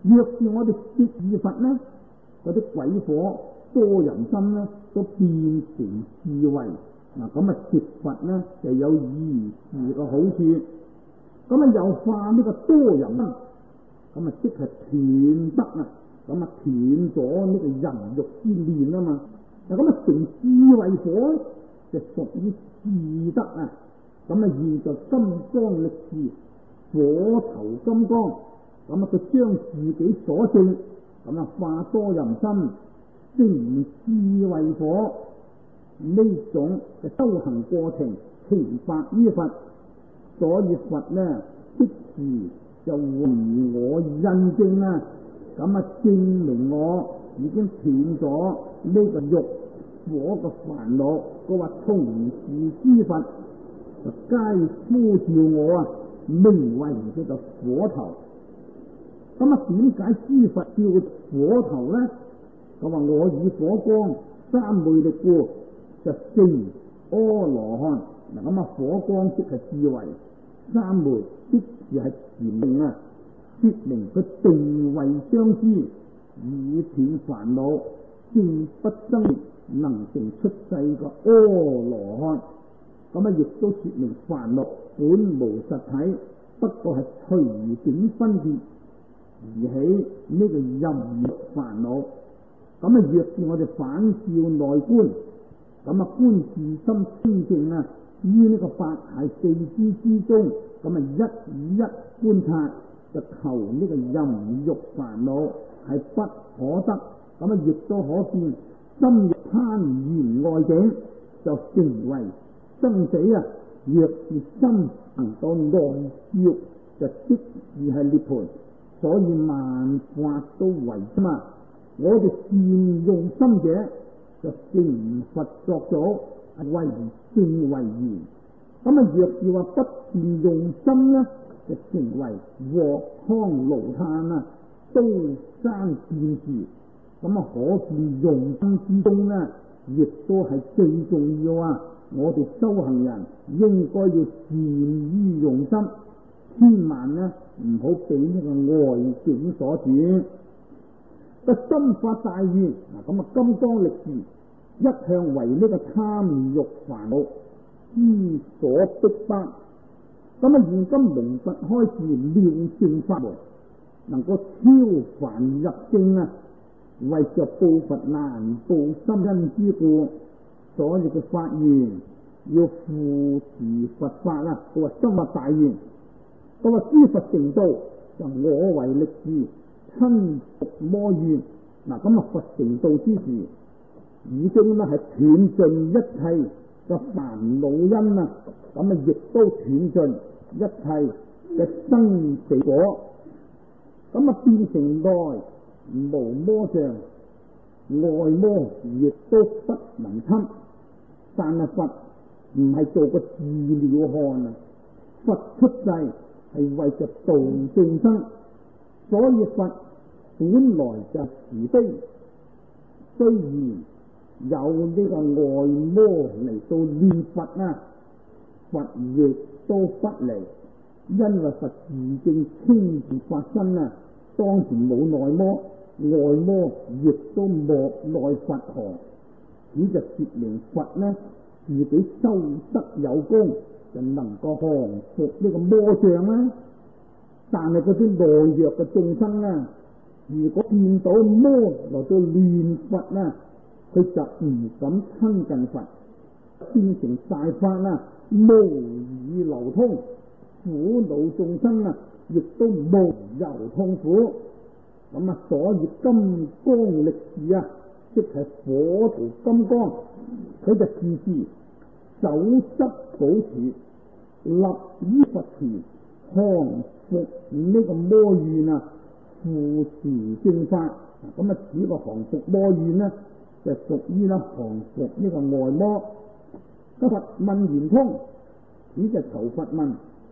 若是我哋接意佛呢，嗰啲鬼火多人心呢，都變成智慧。嗱，咁啊接佛呢就有二事嘅好處。咁啊又化呢個多人心，咁啊即係斷得啊，咁啊斷咗呢個人欲之念啊嘛。嗱，咁啊成智慧火就屬於智德啊。咁啊現在金剛力士，火頭金剛，咁啊佢將自己所證，咁啊化多人心，成智慧火。呢種嘅修行過程平白於佛，所以佛呢即時就為我印證啦。咁啊證明我已經斷咗呢個欲火嘅煩惱。佢話從是諸佛就皆呼召我啊，名為叫做火頭。咁啊點解諸佛叫火頭呢？佢話我以火光三昧力故，就成阿羅漢。嗱，咁啊火光即係智慧，三昧即是係禪定啊，說明佢定慧相知，以斷煩惱，正不生滅，能成出世嘅阿羅漢。咁啊亦都說明煩惱本無實體，不過係隨境分別而起呢個淫欲煩惱。咁啊若是我哋反照內觀，咁啊觀自心清淨啊，於呢個八界四支之中，咁啊一觀察，就求呢個淫欲煩惱係不可得。咁啊亦都可見心欲攀緣外境，就成為生死啊。若是心行到內欲，就即是係涅槃。所以萬法都為心啊。我哋善用心者，就成佛作祖，為正為賢。咁啊若是話不善用心呢，就成為鑊湯爐炭啊，刀山劍樹。咁啊可見用心之中呢，亦都係最重要啊。我哋修行人應該要善於用心，千萬呢唔好俾呢個外境所轉。個心發大願，嗱咁啊金剛力士一向為呢個貪欲煩惱之所逼迫。咁啊現今蒙佛開示妙正法門，能夠超凡入正啊，為着報佛難報心恩之故，所以佢發願要扶持佛法啊。佢話心發大願，佢話諸佛成道就我為力士，親伏魔怨。嗱咁啊佛成道之時，已經咧係斷盡一切嘅煩惱因啊，咁啊亦都斷盡一切嘅生死果，咁啊變成內無魔障，外魔亦都不能侵。但係佛唔係做個自了漢啊，佛出世係為着度眾生，所以佛本來就慈悲。雖然有呢個外魔嚟到亂佛啊，佛亦都不離，因為佛自證清淨法身啊，當時冇內魔，外魔亦都莫奈佛何。此就說明佛呢自己修德有功，就能夠降服呢個魔障啦。但係嗰啲懦弱嘅眾生啊，如果見到魔來到亂佛啊，佢就唔敢親近佛，變成大法啦，無以流通，苦惱眾生啊，亦都無由痛苦。咁啊，所以金剛力士啊，即係火頭金剛，佢就自是手執寶柱，立於佛前，降服呢個魔怨啊，扶持正法。咁啊，此個降服魔怨呢，就屬於啦降服呢個外魔。佛問圓通，此就求佛問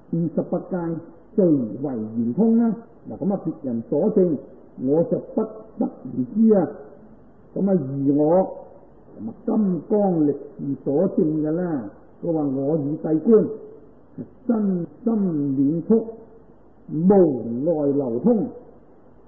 28界最為圓通啦。嗱，咁啊，別人所證，我就不得而知啊。咁啊，而我同埋金剛力士所證嘅啦，佢話我以諦觀，身心免束，無礙流通，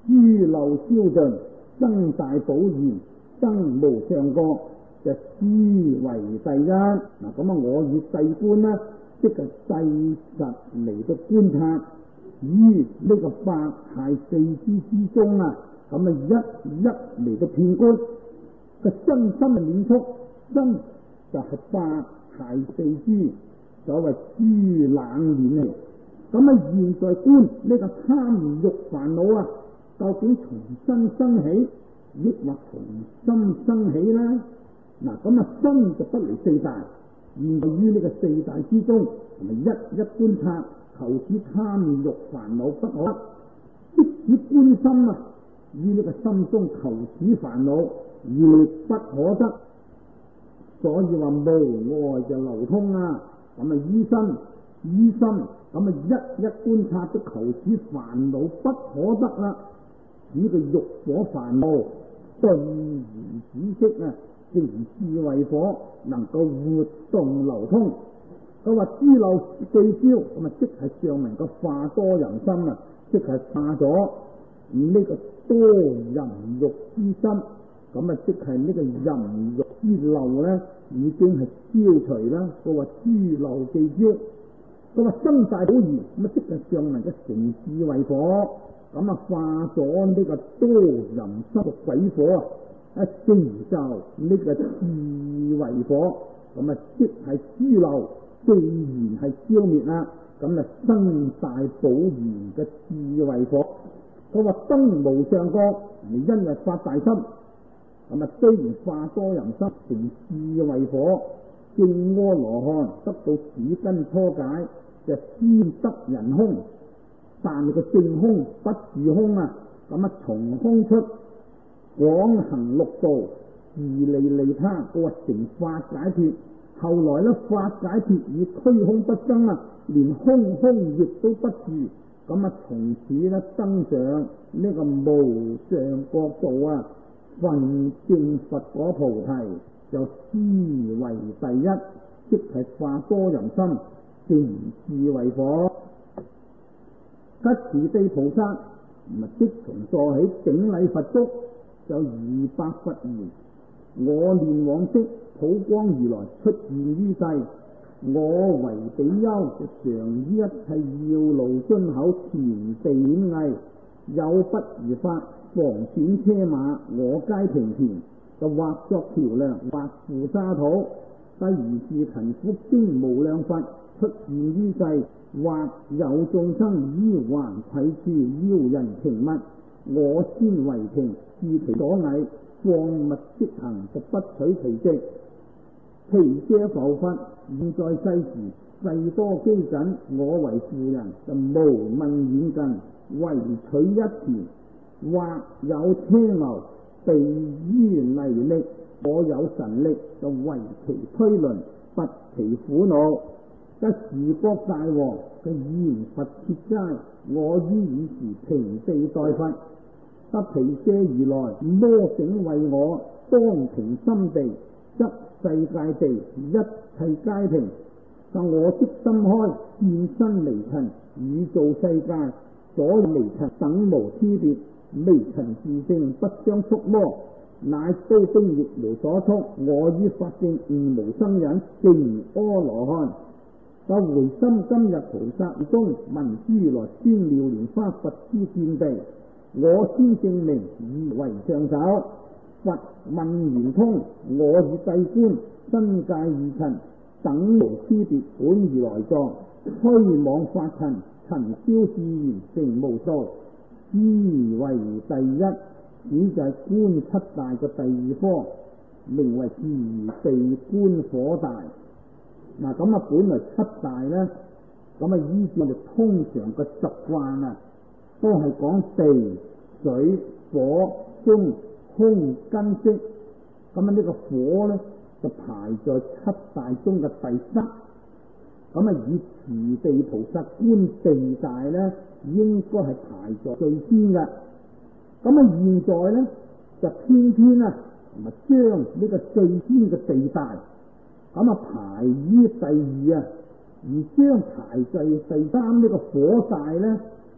諸漏消盡，增大寶現，增無上過，就斯為第一。咁我以世觀呢，即係世實嚟到觀察，於呢個法界四支之中咁一一嚟到遍觀，個身心嘅免觸，身就係法界四支，所謂諸冷暖氣。現在觀呢個貪欲煩惱究竟從身生起，抑或從心生起呢？身就不離四大，現在於呢個四大之中，同埋一一觀察，求此貪欲煩惱不可得，即使觀心於呢個心中求此煩惱亦不可得。所以話無礙就流通依身於心，一一觀察都求此煩惱不可得啦。呢個欲火煩惱頓然止息正如智慧火能夠活動流通。佢話諸漏既消，即係上文個化多淫心即係化咗呢個多淫欲之心，即係呢個淫欲之漏已經係消除啦。佢話諸漏既消，佢話生大寶現，即係上文嘅成智慧火，化咗呢個多淫心嘅鬼火正如就呢個智慧火，即係諸漏既然係消滅啦，生大寶現嘅智慧火。佢話燈無上光，因為發大心，雖然化多淫心成智慧火，正阿羅漢得到此根初解，就先得人空，但個正空不是空從空出，廣行六道，自利利他，個成法解脫。後來法解脫以虛空不生連空空亦都不住，從此登上呢個無上國度分證佛果菩提，就斯為第一，即係化多淫心正智慧火。吉持地菩薩即從座起頂禮佛足，就二百佛言：我念往昔普光如來出現於世，我為比丘，常於一切要路遵口，田地險隘，有不如法，房選車馬，我皆平田，就或作橋梁，或扶沙土。不如是勤苦經無量佛出現於世，或有眾生依還愧處邀人情物，我先為停，是其所藝，放物即行，就不取其席。其借浮佛，現在世時，世多饑饉，我為富人，就無問遠近，唯取一田。或有車牛，備於泥力，我有神力，就為其推輪，拔其苦惱。得時國大王，就言佛設齋，我於以時平地待佛。得皮舍如來，魔境為我，當平心地，執世界地，一切皆平。就我即心開，現身微塵，宇宙世界，所有微塵等無差別，微塵自性不相觸摸，乃刀兵亦無所觸。我於法性悟無生忍，正阿羅漢。就回心今日菩薩中，聞諸來宣妙蓮花佛之見地，我先證明以為上首。佛問圓通，我以際觀身界二塵，等無差別，本如來藏，虛妄法塵，塵消自然成無數，斯為第一。此就係觀七大嘅第二科，名為自地觀火大。本來七大呢，依照我哋通常嘅習慣都係講地、水、火、風、空、根識。呢個火呢，就排在七大中嘅第三。以持地菩薩觀地大呢，應該係排在最先嘅。現在呢，就偏偏將呢個最先嘅地大排於第二，而將排在第三呢個火大呢，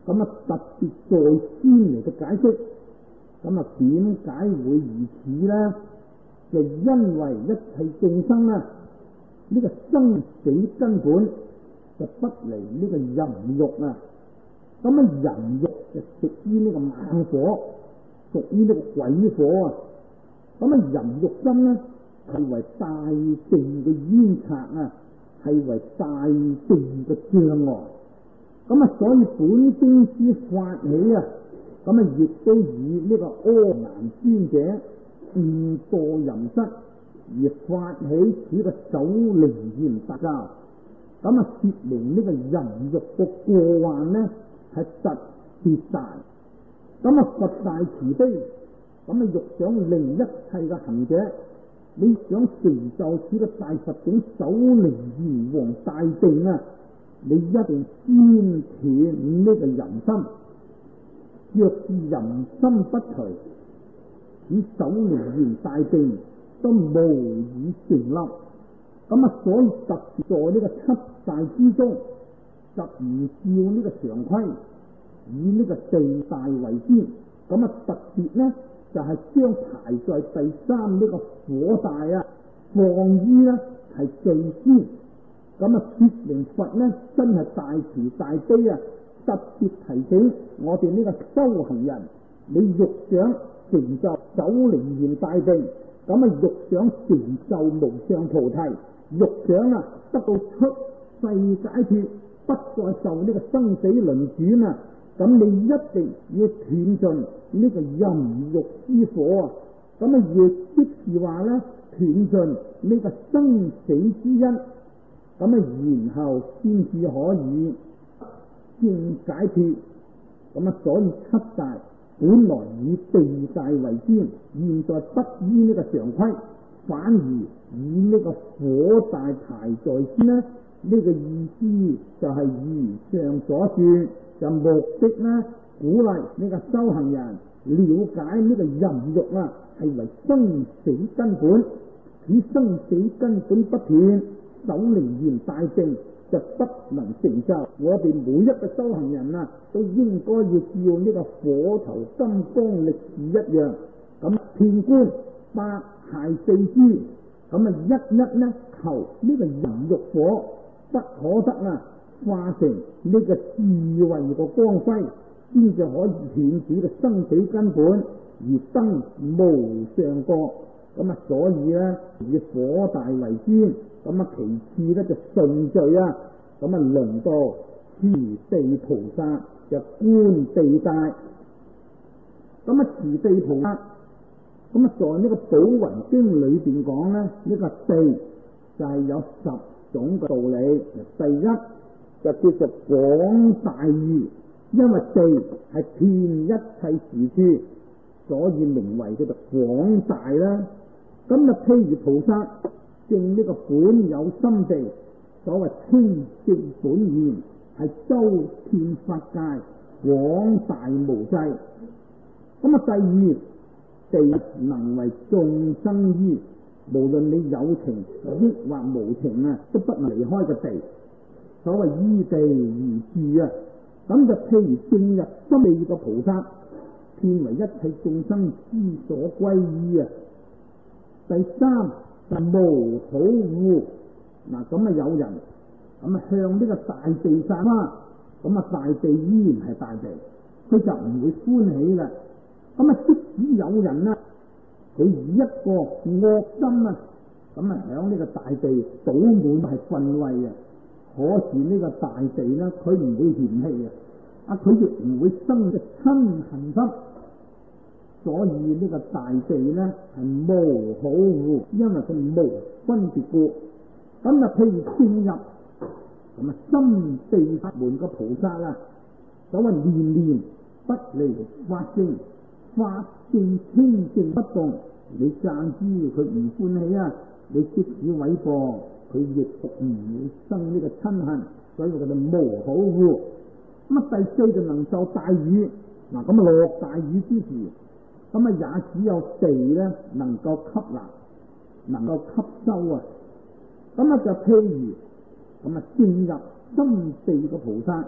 咁啊特別在先嚟嘅解釋。咁啊點解會如此呢？就因為一切眾生呢，呢個生死根本就不離呢個淫欲啊。咁啊淫欲就屬於呢個猛火，屬於呢個鬼火啊。咁啊淫欲心呢，係為大地嘅冤賊啊，係為大地嘅障礙。咁啊所以本經師發起啊，咁啊亦都以呢個阿難尊者誤墮淫室而發起此個首楞嚴大教。咁啊說明呢個淫欲嘅過患呢係特別大。咁啊佛大慈悲，咁啊欲想令一切嘅行者，你想成就此個大佛境首楞嚴王大定啊，你一定先斷呢個淫心。若是淫心不除，此首楞嚴大定都無以成立。咁啊所以特別在呢個七大之中，就唔照呢個常規，以呢個地大為先。咁啊特別呢就係將排在第三呢個火大啊放於呢係最先。咁啊說明佛呢真係大慈大悲啊，特別提醒我哋呢個修行人，你欲想成就首楞嚴大定，咁啊欲想成就無上菩提，欲想啊得到出世解脫，不再受呢個生死輪轉啊，咁你一定要斷盡呢個淫欲之火啊。咁啊亦即是話咧，斷盡呢個生死之因，咁啊然後先至可以正解脫。咁啊所以七大本來以地大為先，現在不依呢個常規，反而以呢個火大排在先呢。呢個意思就係如上所說，就目的呢鼓勵呢個修行人了解呢個淫欲啊係為生死根本，此生死根本不斷，首楞嚴大定就不能成就。我哋每一個修行人啊，都應該要照呢個火頭金剛力士一樣，咁遍觀百骸四肢，咁啊一一呢求呢個淫欲火不可得啊，化成呢個智慧個光輝，先至可以斷止嘅生死根本，而登無上國。咁啊所以咧以火大為先，咁啊其次咧就順序啊，咁啊輪到慈地菩薩就觀地大。咁啊慈地菩薩，咁啊在呢個寶雲經裏邊講咧，呢個地就係有10種嘅道理。第一就叫做廣大義，因為地係遍一切時處，所以名為叫做廣大啦。咁啊譬如菩薩證呢個本有心地，所謂清淨本現，係周遍法界，廣大無際。咁啊第二，地能為眾生依，無論你有情抑或無情啊，都不能離開個地。所謂依地而住啊，咁就譬如正入心地嘅菩薩，遍為一切眾生之所歸依啊。第三就無好惡，嗱咁啊有人咁啊向呢個大地撒花，咁啊大地依然係大地，佢就唔會歡喜嘅。咁啊即使有人啊，佢以一個惡心啊，咁啊響呢個大地倒滿係糞穢啊，可是呢個大地呢，佢唔會嫌棄啊，佢亦唔會生嘅親恨心。所以呢個大地呢係無好惡，因為佢無分別故。咁啊譬如正入咁啊心地法門嘅菩薩啊，所謂念念不離法性，法性清淨不動，你讚之佢唔歡喜啊，你即使毀謗佢亦唔會生呢個親恨，所以佢哋無好惡。咁啊第四就能受大雨，嗱咁啊落大雨之時，咁啊也只有地咧能夠吸納，能夠吸收啊。咁啊就譬如咁啊正入心地嘅菩薩，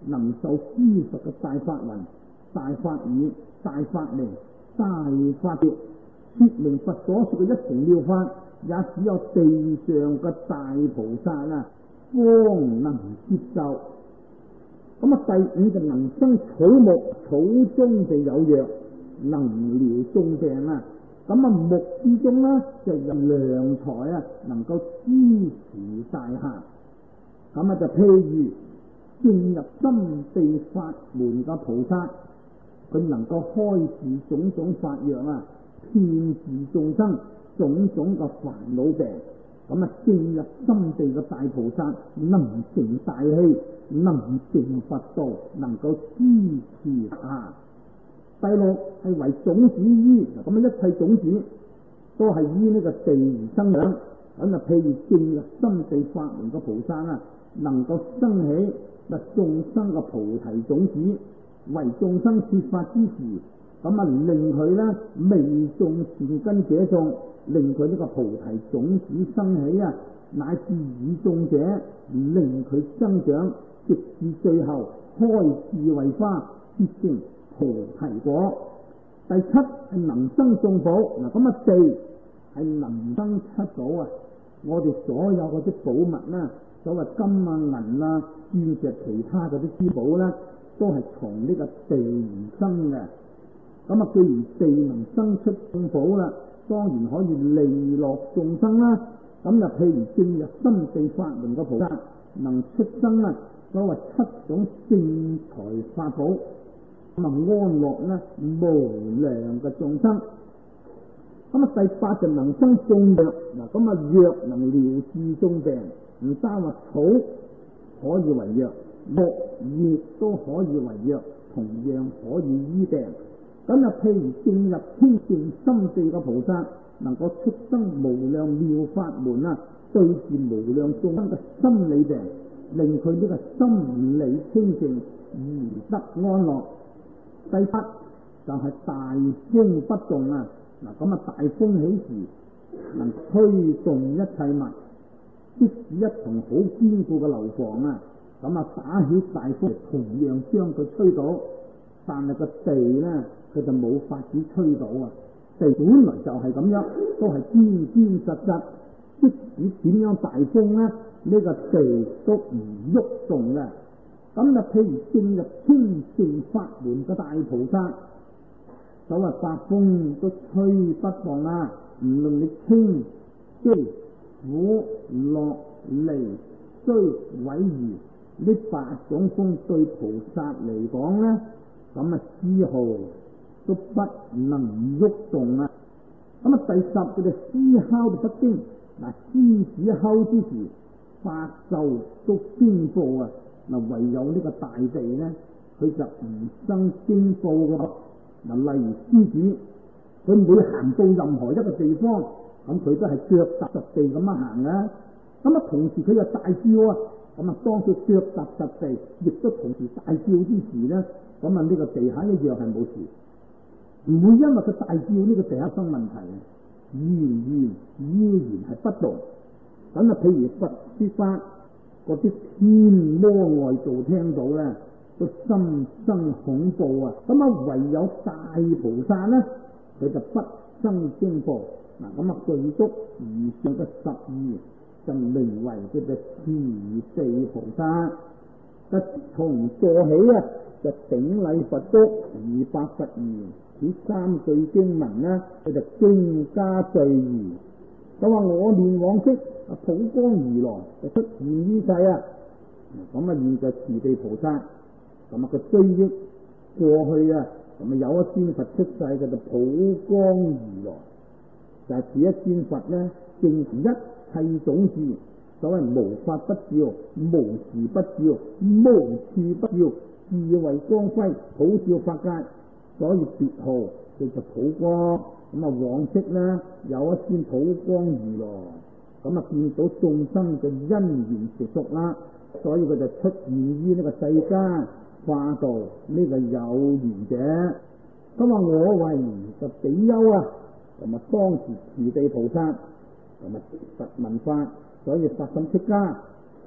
能受諸佛嘅大法雲、大法語、大法明、大法調，說明佛所說嘅一乘妙法，也只有地上嘅大菩薩方能接受。咁第五就能生草木，草中就有藥，能療眾病咁木之中就有良材能夠支持大廈。咁就譬如進入心地法門嘅菩薩，佢能夠開示種種法藥勸治眾生種種嘅煩惱病。咁進入心地嘅大菩薩，能成大器，能成佛道，能夠支持第六係為種子依，咁一切種子都係依呢個地而生長。咁譬如進入心地法門嘅菩薩能夠生起眾生嘅菩提種子，為眾生說法之時，咁令佢未種善根者種，令佢呢個菩提種子生起乃至已種者，令佢增長，直至最後開智慧花，結成菩提果。第七係能生眾寶，咁地係能生七寶我哋所有嗰啲寶物所謂金銀鑽石其他嗰啲珠寶都係從呢個地而生嘅。咁既然地能生出眾寶當然可以利樂眾生咁就譬如進入心地法門嘅菩薩，能出生所謂七種聖財法寶，安樂無量嘅眾生。咁第八就能生眾藥，咁藥能療治眾病，唔單話草可以為藥，木葉都可以為藥，同樣可以醫病。咁譬如進入清淨心地嘅菩薩，能夠出生無量妙法門對治無量眾生嘅心理病，令佢呢個心理清淨而得安樂。第八就係大風不動咁大風起時能推動一切物，即使一層好堅固嘅樓房咁打起大風同樣將佢吹倒，但係個地佢就冇法子吹倒地本來就係咁樣，都係堅堅實實，即使點樣大風呢個地都唔喐動嘅。咁就譬如進入清淨法門嘅大菩薩，所謂八風都吹不動唔論你清機苦樂離衰毀譽呢八種風對菩薩嚟講咁絲毫都不能喐動咁第十佢哋獅吼就不驚，獅子吼之時，百獸都驚怖唯有呢個大地佢就唔生驚怖嘅。例如獅子，佢每行到任何一個地方，咁佢都係腳踏實地咁行嘅。咁同時佢又大叫咁當佢腳踏實地，亦都同時大叫之時咁呢個地下一樣係冇事，唔會因為佢大叫呢個地下生問題，依然係不動。咁譬如佛說法，嗰啲天魔外道聽到都心生恐怖咁唯有大菩薩佢就不生驚怖。咁具足以上嘅12就名為佢嘅慈地菩薩。從座起就頂禮佛足200佛言，此3句經文佢就經加序言。佢話我念往昔普光如來就出現於世現在慈地菩薩佢追憶過去有一尊佛出世嘅就普光如來，就係此一尊佛正一切種智，所謂無法不照，無時不照，無處不照，智慧光輝，普照法界，所以別號叫做普光。往昔有一尊普光如來，見到眾生嘅因緣成熟所以佢就出現於呢個世間化度呢個有緣者。佢話我為就比丘當時慈地菩薩佛聞法，所以發心出家，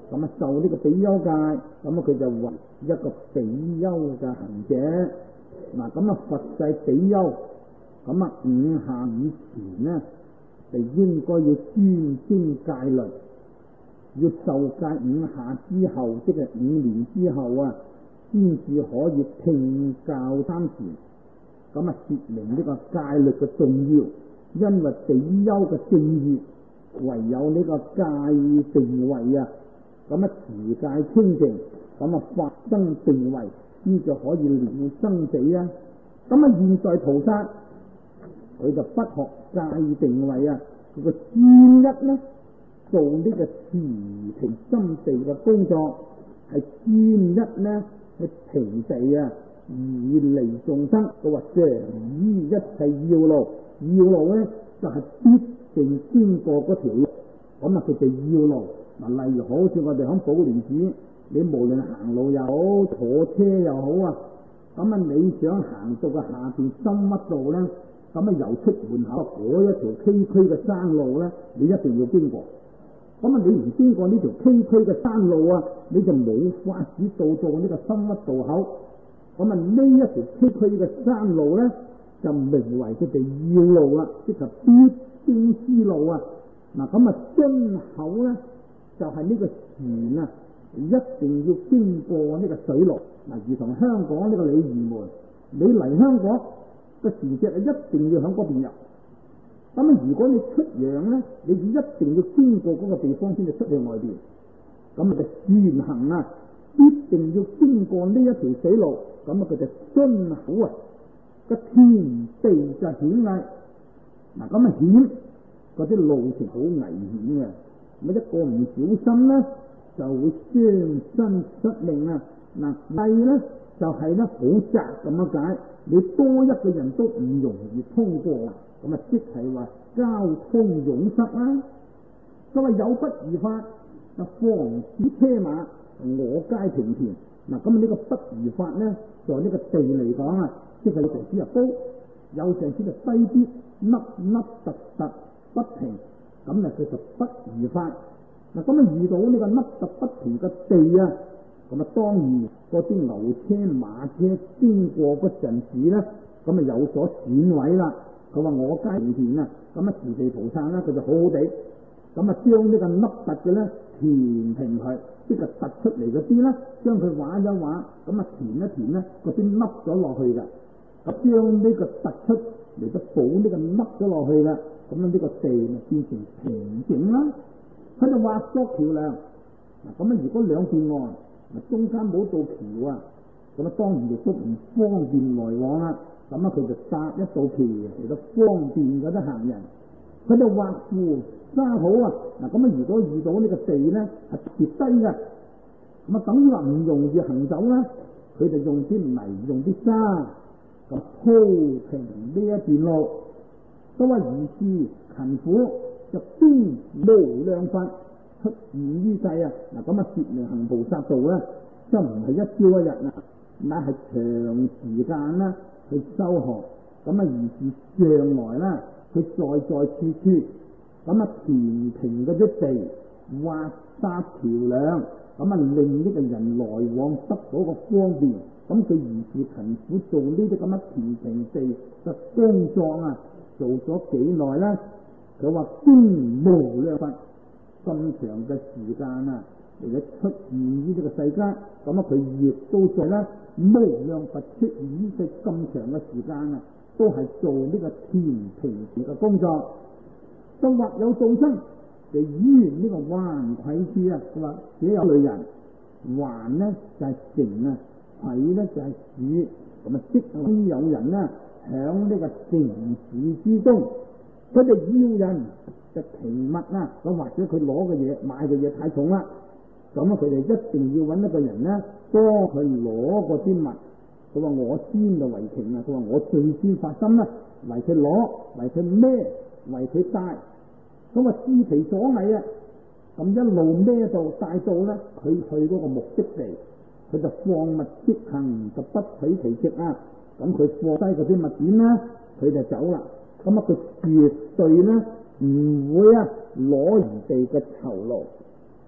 咁啊受呢個比丘戒，咁啊佢就為一個比丘嘅行者。嗱，咁啊佛制比丘，咁啊5下以前呢，就應該要專精戒律，要受戒5下之後，即係5年之後啊，先至可以聽教參禪。咁啊說明呢個戒律嘅重要，因為比丘嘅正業唯有呢個戒定慧啊，咁啊持戒清淨，咁啊發生定慧，呢就可以了生死啊。咁啊現在菩薩佢就不學戒定慧啊，佢個專一呢做呢個持平心地嘅工作，係專一呢去平地啊，以利眾生。佢話常依一切要路，要路呢就係必定經過嗰條路，咁啊佢就要路。嗱，例如好似我哋響寶蓮寺，你無論行路又好，坐車又好啊，咁啊你想行到個下邊深乜道咧，咁啊由出門口嗰一條崎嶇嘅山路咧，你一定要經過。咁啊你唔經過呢條崎嶇嘅山路啊，你就冇法子到呢個深乜道口。咁啊呢一條崎嶇嘅山路咧，就名為佢哋要路啦，即係必經之路啊。嗱，咁啊津口咧就係呢個船啊，一定要經過呢個水路。嗱，如同香港呢個鯉魚門，你嚟香港個船隻一定要響嗰邊入。咁啊，如果你出洋咧，你一定要經過嗰個地方先至出去外邊。咁啊，船行啊，必定要經過呢一條水路。咁啊，佢就津口啊，個天地就險危。嗱，咁啊險，嗰啲路程好危險嘅。咁一個唔小心咧，就會傷身失命啊！嗱，危咧就係咧好窄咁樣解，你多一個人都唔容易通過，咁啊即係話交通擁塞啦。所謂有不如法，啊防止車馬我皆平田。嗱，咁呢個不如法咧，在呢個地嚟講啊，即係有陣時又高，有陣時就低啲，凹凹凸凸不平。咁啊，佢就不如法。嗱，咁啊遇到呢個凹凸不平嘅地啊，咁啊當然嗰啲牛車馬車經過嗰陣時咧，咁啊有所損毀啦。佢話我皆平田啊，咁啊持地菩薩咧，佢就好好地，咁啊將呢個凹凸嘅咧填平佢，即係突出嚟嗰啲咧，將佢畫一畫，咁啊填一填咧，嗰啲凹咗落去㗎。咁將呢個突出嚟到補呢個凹咗落去㗎。咁樣呢個地咪變成平整啦。佢就畫咗橋梁。嗱，咁啊如果兩邊岸，中間冇道橋啊，咁啊當然亦都唔方便來往啦。咁啊佢就搭一道橋嚟到方便嗰啲行人。佢就畫扶沙好啊。嗱，咁啊如果遇到呢個地咧係跌低嘅，咁啊等於話唔容易行走啦。佢就用啲泥用啲沙咁鋪平呢一段路。都話如是勤苦，就邊無量法出現於世啊！嗱，咁啊說明行菩薩道咧，就唔係一朝一日啊，乃係長時間啦去修學。咁啊如是將來啦，佢在處處咁啊填平嗰啲地，挖沙橋梁，咁啊令呢個人來往得到個方便。咁佢如是勤苦做呢啲咁嘅填平地嘅工作啊！做咗幾耐咧？佢話經無量法咁長嘅時間啊，嚟咗出現於呢個世間，咁啊佢亦都在咧無量法出現於世咁長嘅時間啊，都係做呢個填平嘅工作。就或有眾生就依呢個還愧處啊，佢話這有類人，還呢就係城啊，愧呢就係市，咁啊即係有人咧。響呢個城市之中，佢哋要人嘅奇物啊，咁或者佢攞嘅嘢買嘅嘢太重啦，咁啊佢哋一定要揾一個人咧幫佢攞嗰啲物。佢話我先就為情啊，佢話我最先發心啦，為佢攞，為佢孭，為佢帶。咁話知其所謂啊，咁一路孭到帶到咧，佢去嗰個目的地，佢就放物即行，就不取其極啊。咁佢放低嗰啲物件咧，佢就走啦。咁啊，佢絕對咧唔會啊攞人哋嘅酬勞。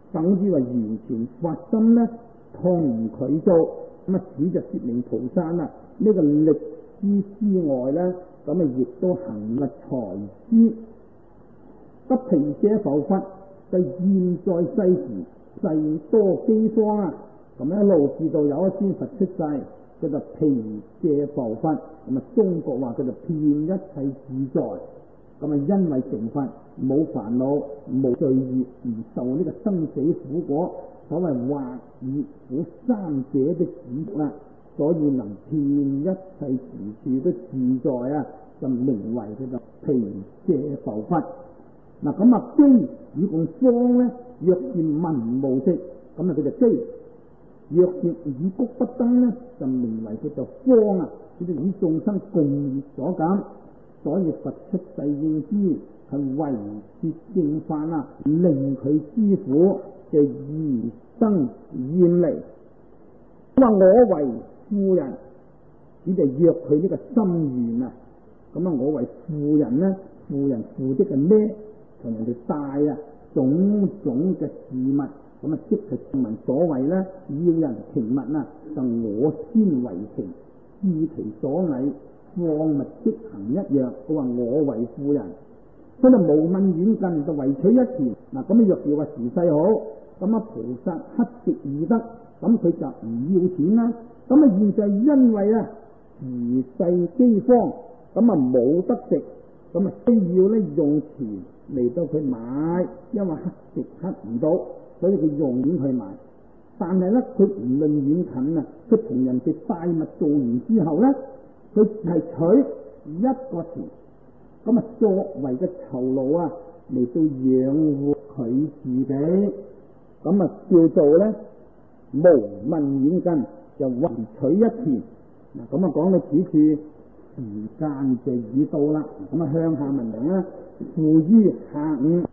等於話完全發心咧同佢做，咁啊此就說明菩薩啦呢個力知之外咧，咁啊亦都行力財知。不皮舍浮佛就現在世時世多饑荒啊，咁一路至到有一尊佛出世，叫做皮舍浮佛，咁啊中國話叫做遍一切自在。咁啊因為成佛冇煩惱冇罪業而受呢個生死苦果，所謂惑業苦三者的苦啦，所以能遍一切時處都自在啊，就名為叫做皮舍浮佛。嗱咁啊，饑與共荒咧，若是民無食，咁啊佢就饑；若是五穀不登咧，就名為叫做荒啊，佢哋與眾生共業所減。所以佛出世應知係為說正法啊，令佢知苦嘅疑生厭離。話我為富人，只就約佢呢個心願啊。咁啊，我為富人咧，富人富的係咩？同人哋帶啊種種嘅事物，咁啊即係正文所謂咧，要人情物啊，就我先為情，知其所禮，放物即行一樣。佢話我為富人，所以無問遠近，就唯取一錢。嗱咁若是話時勢好，咁啊菩薩乞食易得，咁佢就唔要錢啦。咁啊現在因為啊時勢饑荒，咁啊冇得食，咁啊需要咧用錢嚟到佢買，因為乞食乞唔到，所以佢用錢去買。但係咧，佢唔論遠近啊，佢同人哋拜物做完之後咧，佢係取一個錢，咁啊作為嘅酬勞啊，嚟到養活佢自己，咁啊叫做咧無問遠近，就唯取一錢。嗱咁啊講到此處，時間就已到啦。咁啊向下文明啦，付於下午。